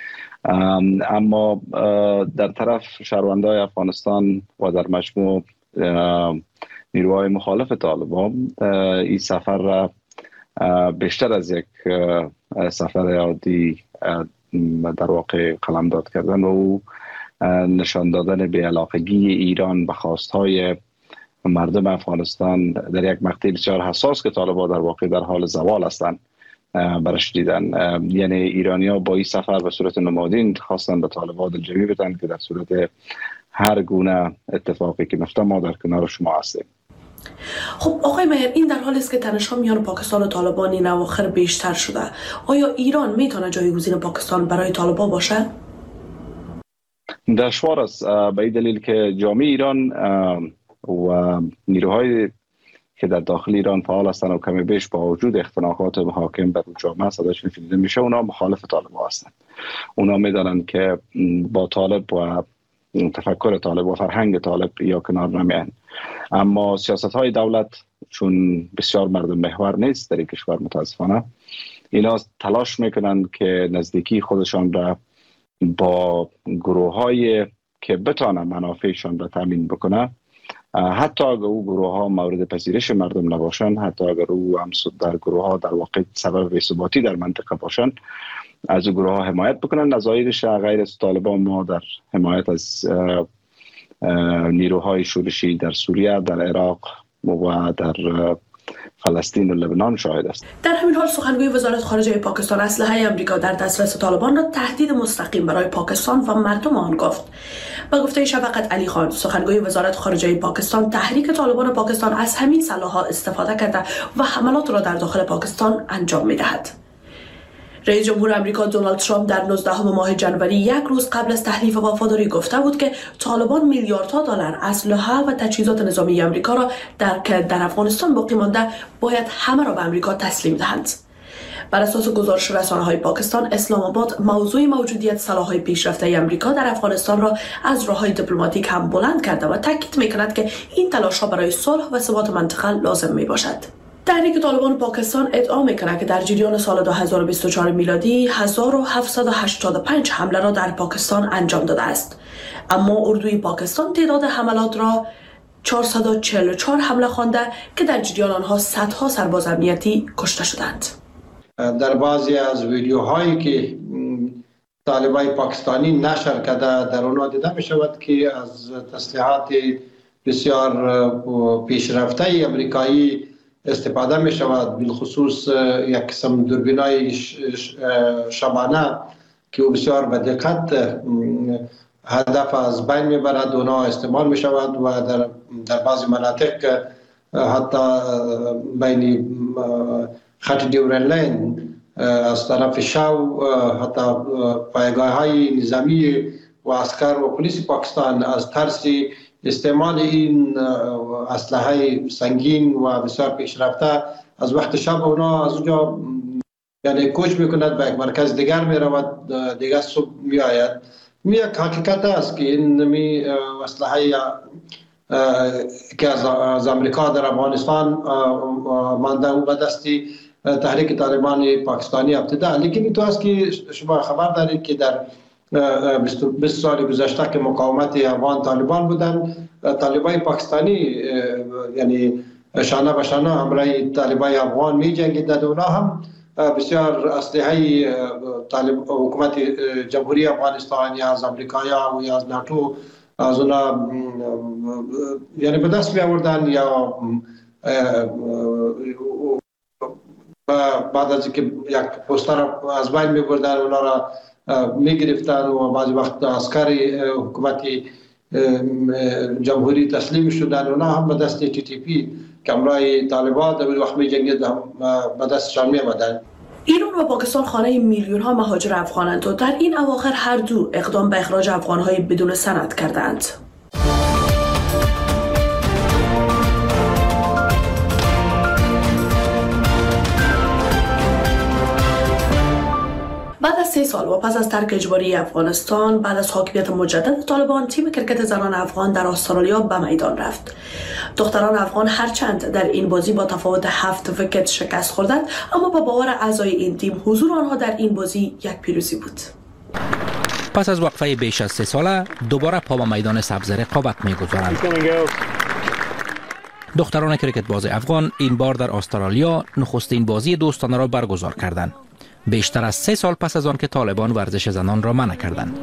اما در طرف شهروندان افغانستان و در مجموع نیروهای مخالف طالبان این سفر را بیشتر از یک سفر عادی در واقع قلمداد کردن و او نشان دادن بی‌علاقگی ایران به خواستهای مردم افغانستان در یک مقطع بسیار حساس که طالبان در واقع در حال زوال هستند برش دیدن. یعنی ایرانی‌ها با این سفر به صورت نمادین خواستن به طالبان دلجویی بدن که در صورت هر گونه اتفاقی که میفته ما در کنار شما هستیم. خب آقای مهر، این در حالی است که تنش‌ها میان پاکستان و طالبان این اواخر بیشتر شده. آیا ایران میتونه جایگزین پاکستان برای طالبان باشه؟ دشوار است به این دلیل که جامعه ایران و نیروهای که در داخل ایران فعال هستند و کمی بیش با وجود اختناقات حاکم بر جامعه صداشون شنیده میشه، اونا مخالف طالبان هستند. اونا میدانند که با طالب و تفکر طالب و فرهنگ طالب یا کنار نمیان. اما سیاست های دولت چون بسیار مردم محور نیست در این کشور متاسفانه، اینا تلاش میکنند که نزدیکی خودشان را با گروه های که بتانه منافعشان را تامین بکنه، حتی اگر او گروه ها مورد پذیرش مردم نباشند، حتی اگر او هم در گروه ها در واقع سبب بی‌ثباتی در منطقه باشند، از او گروه ها حمایت بکنند. نظایرش غیر از طالبان ما در حمایت از نیروهای شورشی در سوریه، در عراق و در فلسطین و لبنان شاهد است. در همین حال سخنگوی وزارت خارجه پاکستان اسلحه آمریکا در دسترس طالبان را تهدید مستقیم برای پاکستان و مردم آن گفت. با گفته شفقت علی خان، سخنگوی وزارت خارجه پاکستان، تحریک طالبان پاکستان از همین سلاح‌ها استفاده کرده و حملات را در داخل پاکستان انجام می‌دهد. رئیس جمهور آمریکا دونالد ترامپ در نوزدهم ماه جنوری، یک روز قبل از تحریف وفاداری، گفته بود که طالبان میلیاردها دلار اسلحه و تجهیزات نظامی آمریکا را در که در افغانستان باقی مانده باید همه را به آمریکا تسلیم دهند. بر اساس گزارش رسانه‌های پاکستان، اسلام آباد موضوع موجودیت سلاح‌های پیشرفته آمریکا در افغانستان را از راه‌های دیپلماتیک هم بلند کرده و تاکید می‌کند که این تلاش‌ها برای صلح و ثبات منطقه لازم میباشد. تحریک طالبان پاکستان ادعا می‌کند که در جریان سال دو هزار و بیست و چهار میلادی هزار و هفتصد و هشتاد و پنج حمله را در پاکستان انجام داده است، اما اردوی پاکستان تعداد حملات را چهارصد و چهل و چهار حمله خوانده که در جریان آنها صدها سرباز امنیتی کشته شدند. در بعضی از ویدیوهایی که طالبای پاکستانی نشر کرده در آنها دیده می شود که از تسلیحات بسیار پیشرفته امریکایی استفاده می شود، بالخصوص یک قسم دوربینای شبانه که بسیار به دقت هدف از بین می برد، اونا استعمال می شود و در در بعضی مناطق حتی بین خط دیورن لین از طرف شو حتی پایگاه های نظامی و عسکر و پلیس پاکستان از ترس استعمال این اسلحه سنگین و بسیار پیشرفته از وقت شب اونا از اونجا یعنی کوچ میکند به یک مرکز دیگر میرود، دیگر صبح میآید. می یک حقیقت است که این می اسلحه که از امریکا در افغانستان مانده و به دستی تحریک طالبان پاکستانی ابتدا. لیکن این تو است که شما خبر دارید که در بیست سال گذشته که مقاومت افغان طالبان بودن، طالبان پاکستانی یعنی شانه به شانه همراه طالبان افغان می جنگیدند. اونا هم بسیار اسلحه طالب حکومت جمهوری افغانستان یا از امریکا یا یا از ناتو از اونا یعنی به دست می آوردن یا بعد از اینکه یک پوستر از بین می بردن اونا را می گرفتن و بعضی وقت عسکر حکومت جمهوری تسلیم شدن. اونا هم به دست تی تی پی که همراه طالبان در وقت می جنگید به دستشان می آمدن. ایران و پاکستان خانه میلیون ها مهاجر افغانند و در این اواخر هر دو اقدام به اخراج افغان های بدون سند کردند. بعد از سه سال و پس از ترک اجباری افغانستان، بعد از حاکمیت مجدد طالبان، تیم کرکت زنان افغان در استرالیا به میدان رفت. دختران افغان هرچند در این بازی با تفاوت هفت ویکت شکست خوردند، اما با باور اعضای این تیم حضور آنها در این بازی یک پیروزی بود. پس از وقفه بیش از سه ساله دوباره پا به میدان سبز رقابت می‌گذارند. دختران کرکت باز افغان این بار در استرالیا نخستین بازی دوستانه را برگزار کردند. بیشتر از سه سال پس از آن که طالبان ورزش زنان را منع کردند.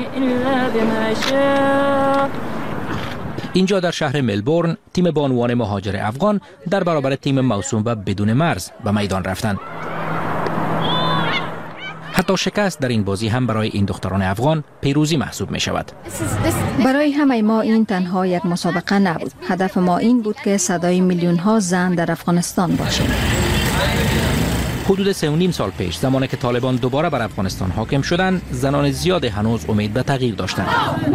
اینجا در شهر ملبورن تیم بانوان مهاجر افغان در برابر تیم موسوم به بدون مرز به میدان رفتند. حتی شکست در این بازی هم برای این دختران افغان پیروزی محسوب می شود. برای همه ما این تنها یک مسابقه نبود. هدف ما این بود که صدای میلیون ها زن در افغانستان باشد. حدود سه و نیم سال پیش زمانی که طالبان دوباره بر افغانستان حاکم شدند، زنان زیاد هنوز امید به تغییر داشتند.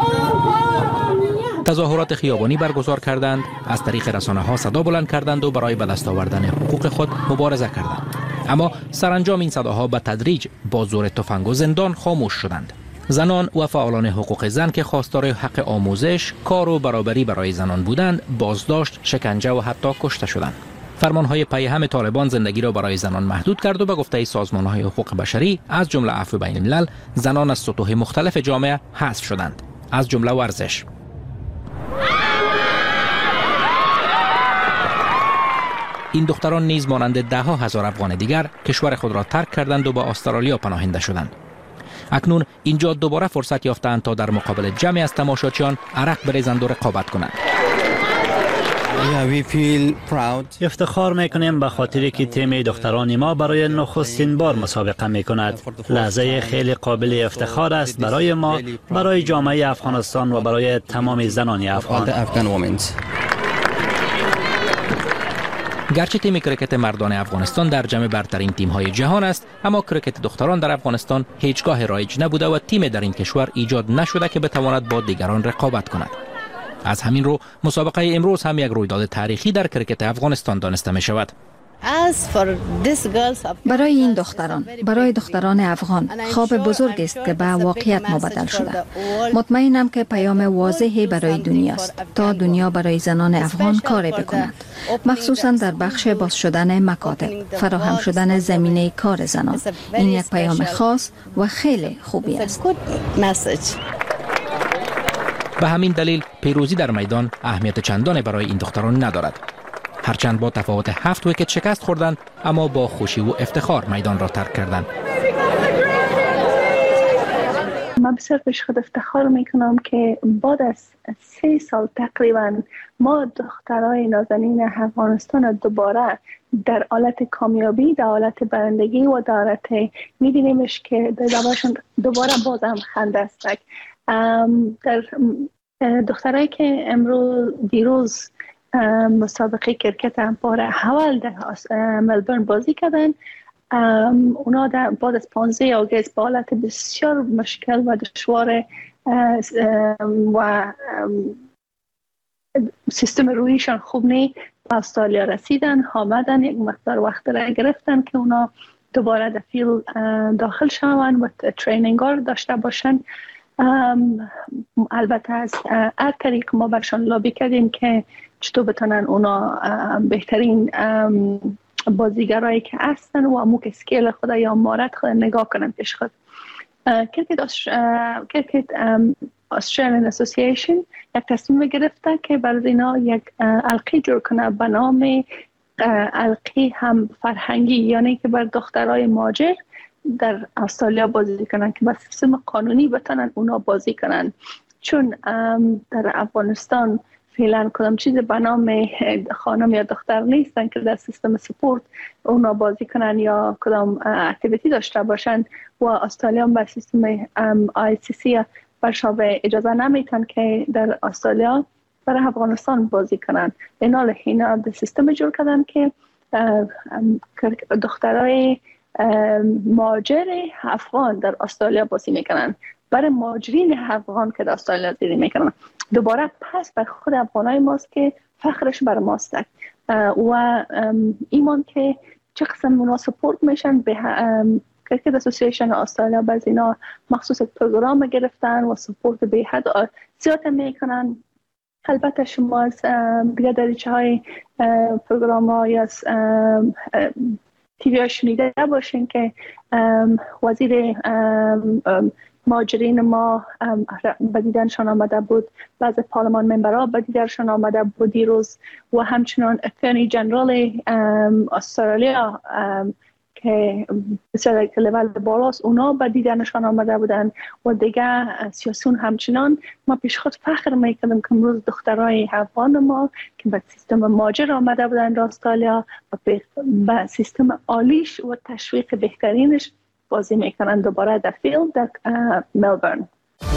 تظاهرات خیابانی برگزار کردند، از طریق رسانه ها صدا بلند کردند و برای به دست آوردن حقوق خود مبارزه کردند. اما سرانجام این صداها به تدریج با زور تفنگ و زندان خاموش شدند. زنان و فعالان حقوق زن که خواستار حق آموزش، کار و برابری برای زنان بودند، بازداشت، شکنجه و حتی کشته شدند. فرمانهای پیهم طالبان زندگی را برای زنان محدود کرد و به گفته سازمان‌های حقوق بشری از جمله عفو بین الملل، زنان از سطوح مختلف جامعه حذف شدند، از جمله ورزش. این دختران نیز مانند ده ها هزار افغان دیگر کشور خود را ترک کردند و به استرالیا پناهنده شدند. اکنون اینجا دوباره فرصت یافتند تا در مقابل جمعی از تماشاچیان عرق بریزند و رقابت کنند. افتخار میکنیم به خاطری که تیم دختران ما برای نخستین بار مسابقه میکند. لحظه خیلی قابل افتخار است برای ما، برای جامعه افغانستان و برای تمام زنان افغان. گرچه تیم کرکت مردان افغانستان در جمع برترین تیم‌های جهان است، اما کرکت دختران در افغانستان هیچگاه رایج نبوده و تیم در این کشور ایجاد نشده که بتواند با دیگران رقابت کند. از همین رو مسابقه امروز هم یک رویداد تاریخی در کرکت افغانستان دانسته می شود. برای این دختران، برای دختران افغان، خواب بزرگ است که به واقعیت مبدل شده. مطمئنم که پیام واضحی برای دنیاست تا دنیا برای زنان افغان کاری بکند، مخصوصا در بخش باز شدن مکاتب، فراهم شدن زمینه کار زنان. این یک پیام خاص و خیلی خوبی است. به همین دلیل پیروزی در میدان اهمیت چندانی برای این دختران ندارد. هرچند با تفاوت هفت ویکت شکست خوردند، اما با خوشی و افتخار میدان را ترک کردند. من بسیار پیش خود افتخار میکنم که بعد از سه سال تقریبا ما دخترای نازنین افغانستان دوباره در حالت کامیابی، در حالت برندگی و در حالت میبینیمش که دوباره باز هم خنده است. در دخترایی که امروز دیروز مسابقه کرکت هم بار اول در ملبورن بازی کردن، اونا در بعد از پانزده آگوست با حالت بسیار مشکل و دشوار و سیستم رویشان خوب نی به استرالیا رسیدن، آمدن یک مقدار وقت را گرفتن که اونا دوباره در فیلد داخل شوند و ترینینگ ها داشته باشن. البته از هر طریق ما برشان لابی کردیم که چطور بتونن اونا بهترین بازیگرایی که هستن و امو که اسکیل خود یا مهارت خود نگاه کنن پیش خود. کرکت کرکت استرالیان اسوسییشن یک تصمیم گرفته که برای اینا یک حلقه جور کنه به نام حلقه هم فرهنگی، یعنی که بر دخترای مهاجر در استرالیا بازی کنن که با سیستم قانونی بتونن اونا بازی کنن، چون در افغانستان فعلا کدام چیز به نام خانم یا دختر نیستن که در سیستم سپورت اونا بازی کنن یا کدام اکتیویتی داشته باشن و استرالیا با سیستم آی سی سی برشان اجازه نمیتن که در استرالیا برای افغانستان بازی کنن. این حال اینا در سیستم جور کردن که دخترای مهاجر افغان در استرالیا بازی میکنن برای مهاجرین افغان که در استرالیا زندگی میکنن. دوباره پس بر خود افغانای ماست که فخرش بر ماست و ایمان که چه قسم اونا سپورت میشن به کرکت اسوسییشن استرالیا. باز اینا مخصوص پروگرام گرفتن و سپورت به حد زیاد میکنن. البته شما از دیگه دریچه های پروگرام های از تیوی ها شنیده باشین که وزیر مهاجرین ما به دیدنشان آمده بود، بعض پارلمان ممبرها به دیدنشان آمده بود دیروز و همچنان اترنی جنرال استرالیا که بسیار لیول بالاست اونا به دیدنشان آمده بودن و دیگه سیاسون همچنان. ما پیش خود فخر میکنم که امروز دخترای افغان ما که به سیستم مهاجر آمده بودن در استرالیا و به سیستم عالیش و تشویق بهترینش بازی میکنن دوباره در فیلد در ملبورن.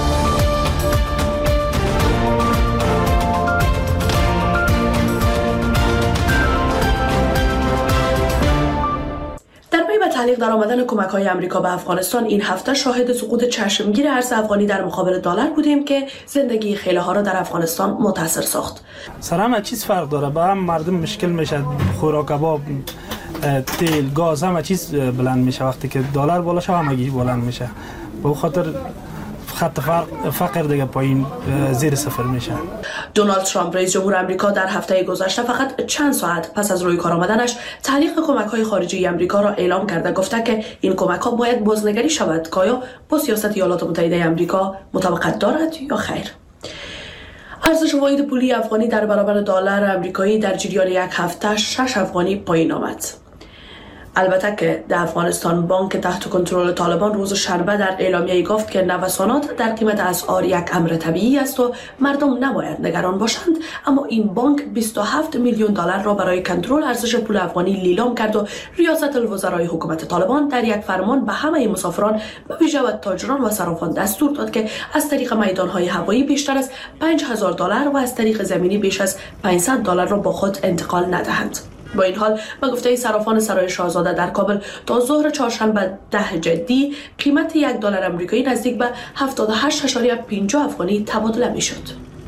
در پی به تعلیق در آمدن کمک‌های آمریکا به افغانستان این هفته شاهد سقوط چشمگیر ارز افغانی در مقابل دلار بودیم که زندگی خیلی ها را در افغانستان متاثر ساخت. سر همه چیز فرق داره، به هم مردم مشکل میشه، خوراک، کباب، تیل، گاز، همه چیز بلند میشه. وقتی که دلار بالا شه همگی بلند میشه. به خاطر خط فقر دیگه پایین زیر صفر میشه. دونالد ترامپ رئیس جمهور آمریکا در هفته گذشته فقط چند ساعت پس از روی کار آمدنش تعلیق کمک‌های خارجی آمریکا را اعلام کرده، گفته که این کمک‌ها باید بازنگری شود که آیا با سیاست ایالات متحده آمریکا مطابقت دارد یا خیر. ارزش واحد پولی افغانی در برابر دلار آمریکایی در جریان یک هفته شش افغانی پایین آمد. البته که در افغانستان بانک تحت کنترل طالبان روز شنبه در اعلامیه گفت که نوسانات در قیمت اسعار یک امر طبیعی است و مردم نباید نگران باشند، اما این بانک بیست و هفت میلیون دلار را برای کنترل ارزش پول افغانی لیلام کرد و ریاست الوزرای حکومت طالبان در یک فرمان به همه مسافران به ویژه و تاجران و صرافان دستور داد که از طریق میدانهای هوایی بیشتر از پنج هزار دلار و از طریق زمینی بیش از پانصد دلار را با خود انتقال ندهند. با این حال به گفته صرافان سرای شاهزاده در کابل تا ظهر چهارشنبه ده جدی قیمت یک دلار آمریکایی نزدیک به هفتاد و هشت و پنجاه افغانی تبادله میشد.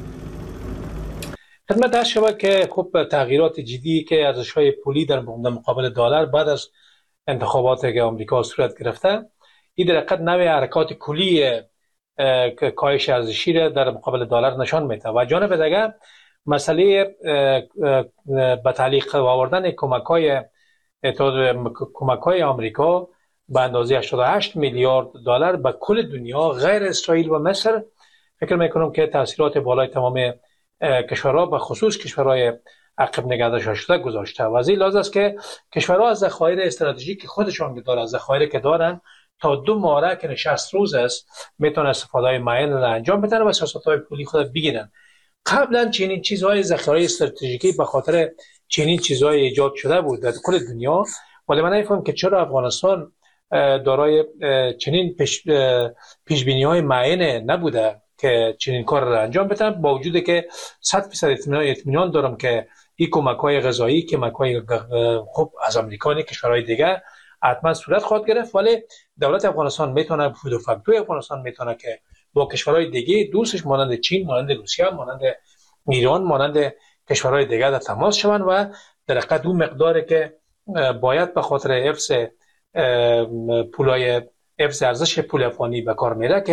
خدمت عرض شود که خب تغییرات جدی که ارزش‌های پولی در مقابل دلار بعد از انتخابات که آمریکا صورت گرفته، این در حقیقت نوع حرکات کلی کاهش ارزشی را در مقابل دلار نشان میده و جانب دیگر مسئله به تعلیق آوردن کمک‌های کمک‌های آمریکا به اندازه هشتاد و هشت میلیارد دلار به کل دنیا غیر اسرائیل و مصر، فکر میکنم که تاثیرات بالای تمام کشورها به خصوص کشورهای عقب نگه شده گذاشته و از این لحاظ است که کشورها از ذخایر استراتژیک خودشان دارند، از ذخایر که دارن تا دو ماه که شصت روز است میتونن استفاده معین را انجام بدن و سیاست‌های پولی خود بگیرن. قبلا چنین چیزهای ذخایر استراتژیکی به خاطر چنین چیزهای ایجاد شده بود در کل دنیا، ولی من نمی‌فهمم که چرا افغانستان دارای چنین پیش پیش‌بینی‌های معین نبوده که چنین کار را انجام بدن، با وجودی که صد درصد اطمینان دارم که این کمک‌های غذایی، کمک‌های خوب از امریکا و کشورهای دیگه حتما صورت خواهد گرفت، ولی دولت افغانستان میتونه فود و فاکتور افغانستان میتونه که با کشورهای دیگه دوستش مانند چین، مانند روسیه، مانند ایران، مانند کشورهای دیگه در تماس شوند و در حقیقت اون مقداری که باید به خاطر حفظ پولای حفظ ارزش پول افغانی به کار میره که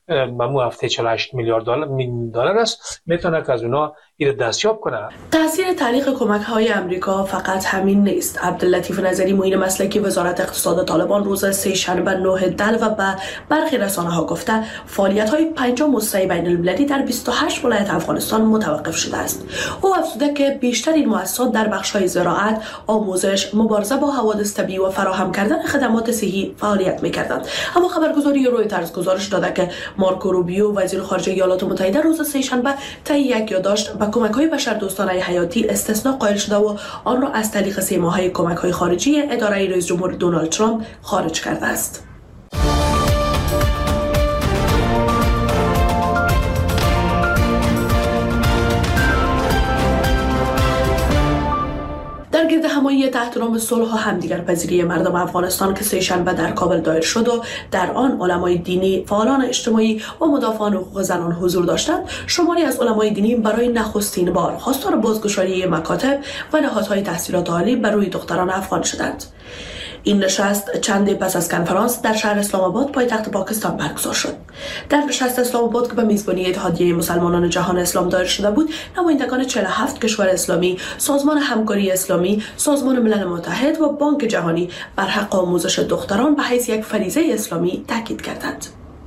ممو هفته چهل و هشت میلیارد دلار دلار است، میتونه که از اونا این دستیاب کنه. تاثیر تعلیق کمک های امریکا فقط همین نیست. عبداللطیف نظری معین مسلکی وزارت اقتصاد طالبان روز سه شنبه نه دل و به برخی رسانه ها گفته فعالیت های پنجاه مستعی بین المللی در بیست و هشت ولایت افغانستان متوقف شده است. او افزوده که بیشتر این مؤسسات در بخش های زراعت، آموزش، مبارزه با حوادث طبیعی و فراهم کردن خدمات صحی فعالیت می‌کردند. اما خبرگزاری رویترز گزارش داده که مارکو روبیو وزیر خارجه ایالات متحده روز سه شنبه طی یک یادداشت به کمک‌های بشردوستانه حیاتی استثناء قائل شده و آن را از طریق سه ماهه کمک‌های خارجی اداره رئیس جمهور دونالد ترامپ خارج کرده است. در گرد همایی تحت نام صلح و همدیگر پذیری مردم افغانستان که سه شنبه در کابل دایر شد و در آن علمای دینی، فعالان اجتماعی و مدافعان حقوق زنان حضور داشتند، شماری از علمای دینی برای نخستین بار خواستار بازگشایی مکاتب و نهادهای تحصیلات عالی بر روی دختران افغان شدند. این نشست چند پس از کنفرانس در شهر اسلام آباد پایتخت پاکستان برگزار شد. در نشست اسلام آباد که به میزبانی اتحادیه مسلمانان جهان اسلام دایر شده بود، نمایندگان چهل و هفت کشور اسلامی، سازمان همکاری اسلامی، سازمان ملل متحد و بانک جهانی بر حق آموزش دختران به حیث یک فریضه اسلامی تاکید کردند.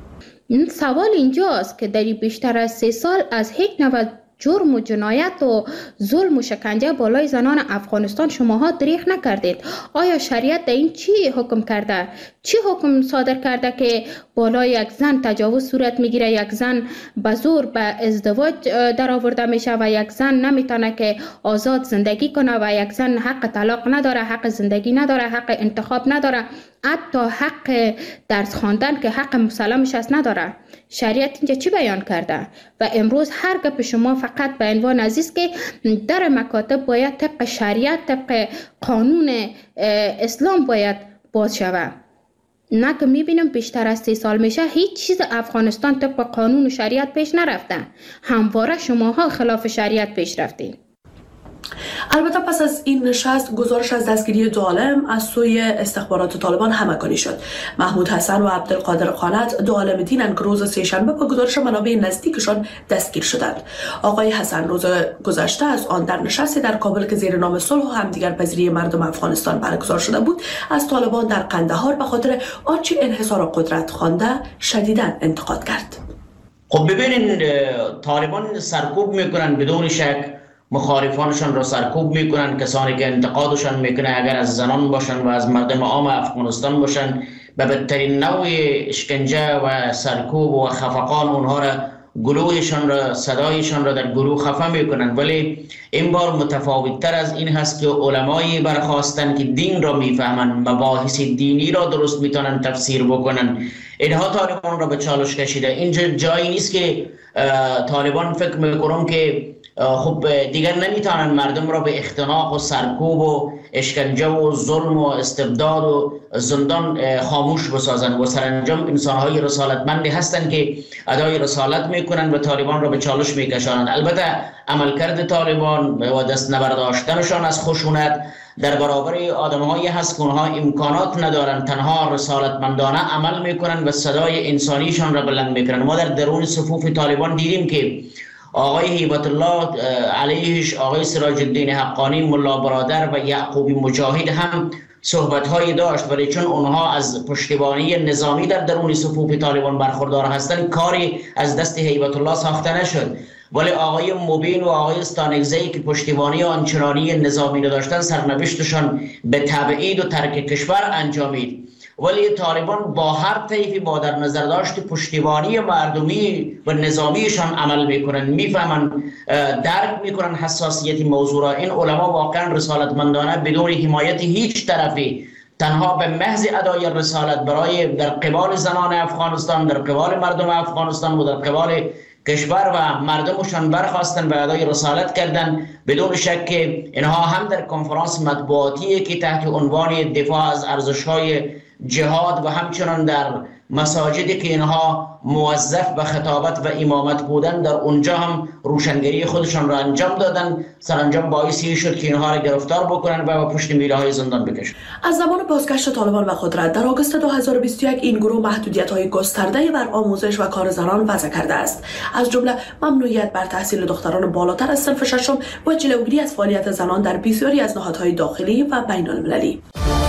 سوال اینجاست که در بیشتر از سه سال از هیچ نوع جرم و جنایت و ظلم و شکنجه بالای زنان افغانستان شماها دریغ نکردید. آیا شریعت در این چی حکم کرده؟ چی حکم صادر کرده که بالای یک زن تجاوز صورت میگیره، یک زن به زور به ازدواج در آورده میشه و یک زن نمیتونه که آزاد زندگی کنه و یک زن حق طلاق نداره، حق زندگی نداره، حق انتخاب نداره، حتی حق درس خواندن که حق مسلمش است نداره. شریعت اینجا چی بیان کرده؟ و امروز هر گپ شما فقط به عنوان عزیز که در مکاتب باید طبق شریعت، طبق قانون اسلام باید باز شود. نه که میبینم بیشتر از سی سال میشه هیچ چیز افغانستان طبق قانون و شریعت پیش نرفته. همواره شماها خلاف شریعت پیش رفتین. البته پس از این نشست گزارش از دستگیری دو عالم از سوی استخبارات طالبان همگانی شد. محمود حسن و عبدالقادر قانت دو عالم دینند که روز سه شنبه با گزارش منابع نزدیکشان دستگیر شدند. آقای حسن روز گذشته از آن در نشستی در کابل که زیر نام صلح و همدیگر پذیری مردم افغانستان برگزار شده بود از طالبان در قندهار به خاطر آنچه انحصار قدرت خوانده شدیداً انتقاد کرد. خب ببینین طالبان سرکوب میکنن، بدون شک مخالفانشان را سرکوب میکنن. کسانی که انتقادشان میکنه اگر از زنان باشن و از مردم عام افغانستان باشن به بدترین نوع اشکنجه و سرکوب و خفقان اونها را، گلویشان را، صدایشان را در گلو خفه میکنن. ولی این بار متفاوت تر از این هست که علمایی برخواستن که دین را میفهمن، مباحث دینی را درست میتونن تفسیر بکنن. اینها طالبان را به چالش کشیده. اینجا جایی نیست که طالبان فکر میکنم که خب دیگر نمیتونن مردم را به اختناق و سرکوب و اشکنجه و ظلم و استبداد و زندان خاموش بسازن و سرانجام انسانهای رسالتمندی هستند که ادای رسالت میکنن و طالبان را به چالش میکشانند. البته عملکرد طالبان و دست نبرداشتنشان از خشونت در برابر آدم‌هایی هست که اونها امکانات ندارن، تنها رسالتمندانه عمل میکنن و صدای انسانیشان را بلند میکنن. ما در درون صفوف طالبان دیدیم که آقای هیبت الله علیهش، آقای سراج الدین حقانی، ملا برادر و یعقوبی مجاهد هم صحبت‌هایی داشت، ولی چون اونها از پشتیبانی نظامی در درون صفوف طالبان برخوردار هستند کاری از دست هیبت الله ساخته نشد. ولی آقای مبین و آقای استانگزی که پشتیبانی آنچنانی نظامی نداشتن سرنوشتشان به تبعید و ترک کشور انجامید. ولی طالبان با هر طیفی با در نظر داشت پشتیبانی مردمی و نظامیشان عمل میکنن، میفهمن، درک میکنن حساسیت موضوع را. این علما واقعا رسالتمندانه بدون حمایت هیچ طرفی تنها به محض ادای رسالت برای در قبال زنان افغانستان، در قبال مردم افغانستان و در قبال کشور و مردمشان برخواستن و ادای رسالت کردن. بدون شک که اینها هم در کنفرانس مطبوعاتی که تحت عنوان دفاع از ارزش‌های جهاد و همچنان در مساجدی که اینها موظف به خطابت و امامت بودن در اونجا هم روشنگری خودشان را انجام دادن. سرانجام باعثی شد که اینها را گرفتار بکنن و به پشت میله های زندان بکشن. از زمان بازگشت طالبان به قدرت در آگوست دو هزار و بیست و یک این گروه محدودیت‌های گسترده بر آموزش و کار زنان وضع کرده است، از جمله ممنوعیت بر تحصیل دختران بالاتر از صنف ششم و جلوگیری از فعالیت زنان در بسیاری از نهادهای داخلی و بین المللی.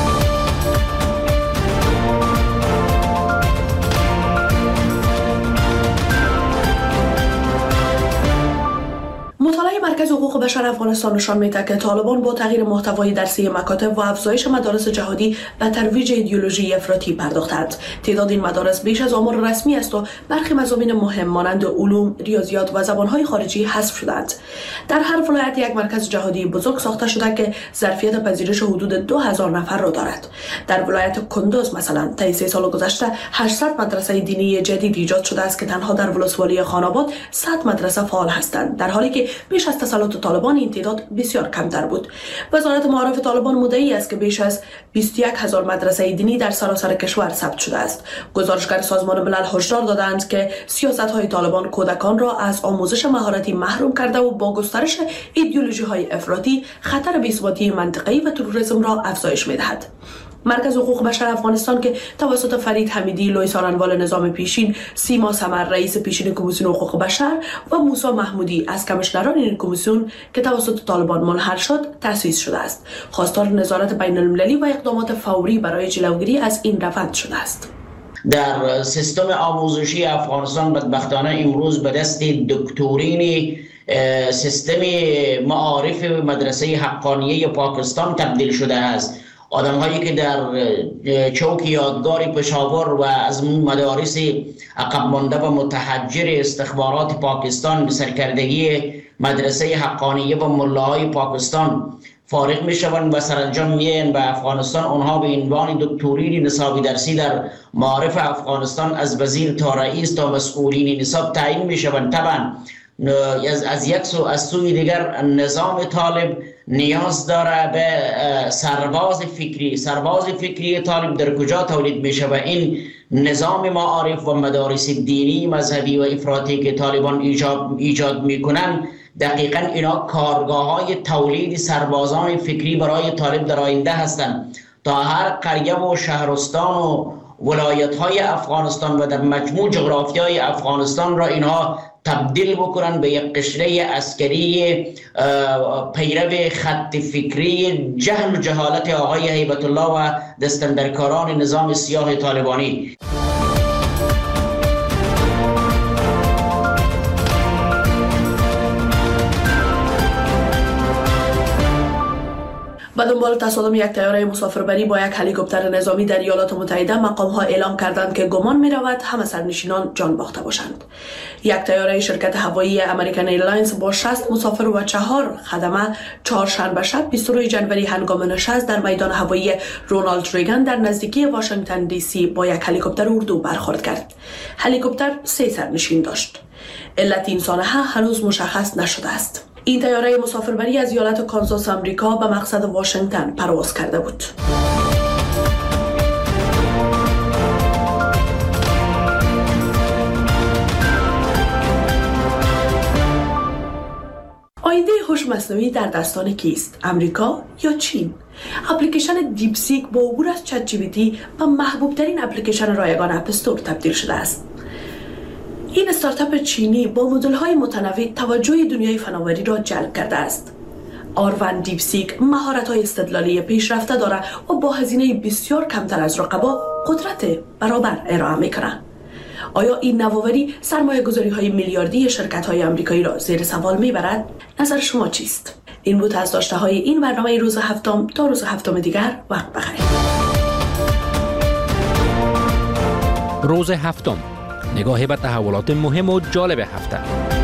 مطالعه مرکز حقوق بشر افغانستان نشان می‌دهد که طالبان با تغییر محتوای درسی مکاتب و افزایش مدارس جهادی به ترویج ایدئولوژی افراطی پرداختند. تعداد این مدارس بیش از آمار رسمی است و برخی مضامین مهم مانند علوم، ریاضیات و زبان‌های خارجی حذف شدند. در هر ولایت یک مرکز جهادی بزرگ ساخته شده که ظرفیت پذیرش حدود دو هزار نفر را دارد. در ولایت کندوز مثلا طی سه سال گذشته هشتصد مدرسه دینی جدید ایجاد شده است که تنها در ولسوالی خاناباد صد مدرسه فعال هستند، در حالی که بیش از تسلط طالبان این تعداد بسیار کمتر بود. وزارت معارف طالبان مدعی است که بیش از بیست و یک هزار مدرسه دینی در سراسر کشور ثبت شده است. گزارشگر سازمان ملل هشدار دادند که سیاست‌های طالبان کودکان را از آموزش مهارتی محروم کرده و با گسترش ایدئولوژی‌های افراطی خطر بی‌ثباتی منطقه‌ای و تروریسم را افزایش می‌دهد. مرکز حقوق بشر افغانستان که توسط فرید حمیدی، لویس آرنوال نظام پیشین، سیما سمر رئیس پیشین کمیسیون حقوق بشر و موسی محمودی از کمیشنران این کمیسیون که توسط طالبان منحل شد تأسیس شده است، خواستار نظارت بین المللی و اقدامات فوری برای جلوگیری از این روند شده است. در سیستم آموزشی افغانستان بدبختانه امروز به دست دکترین سیستم معارف مدرسه حقانیه پاکستان تبدیل شده است. آدم هایی که در چوک یادگار پشاور و از مدارس عقب مانده و متحجر استخبارات پاکستان به سرکردگی مدرسه حقانیه و ملاهای پاکستان فارغ می شوند و سرانجام می به افغانستان، اونها به عنوان دکترین نصابی درسی در معارف افغانستان از وزیر تا رئیس تا مسئولین نصاب تعیین می شوند. طبعا از, از یک سو از سوی دیگر نظام طالب نیاز داره به سرباز فکری. سرباز فکری طالب در کجا تولید میشه؟ و این نظام معارف و مدارس دینی مذهبی و افراطی که طالبان ایجاد, ایجاد میکنن دقیقا اینا کارگاه های تولید سربازان فکری برای طالب در آینده هستند تا هر قریه و شهرستان و ولایت های افغانستان و در مجموع جغرافی های افغانستان را اینها تبدیل بکنن به یک قشره عسکری پیرو خط فکری جهل و جهالت آقای هیبت الله و دستندرکاران نظام سیاه طالبانی. به دنبال تصادم یک طیاره مسافربری با یک هلیکوپتر نظامی در ایالات متحده مقام‌ها اعلام کردند که گمان می‌رود همه سرنشینان جان باخته باشند. یک طیاره شرکت هوایی امریکن ایرلاینز با شصت مسافر و چهار خدمه چهارشنبه شب بیست و دو ژانویه هنگام نشست در میدان هوایی رونالد ریگان در نزدیکی واشنگتن دی سی با یک هلیکوپتر اردو برخورد کرد. هلیکوپتر سه سرنشین داشت. علت این سانحه هنوز مشخص نشده است. این طیاره مسافربری از ایالت کانزاس آمریکا به مقصد واشنگتن پرواز کرده بود. آینده هوش مصنوعی در دستان کیست؟ امریکا یا چین؟ اپلیکیشن دیپسیک با عبور از چت جی پی تی به محبوب ترین اپلیکیشن رایگان اپ استور تبدیل شده است. این استارتاپ چینی با مدل‌های متنوع توجه دنیای فناوری را جلب کرده است. آر ون دیپسیک مهارت‌های استدلالی پیشرفته دارد و با هزینه بسیار کمتر از رقبا قدرت برابر ارائه می‌کند. آیا این نوآوری سرمایه‌گذاری‌های میلیاردی شرکت‌های آمریکایی را زیر سوال می‌برد؟ نظر شما چیست؟ این بود از داشته‌های این برنامه روز هفتم. تا روز هفتم دیگر وقت بخیر. روز هفتم، نگاهی به تحولات مهم و جالب هفته.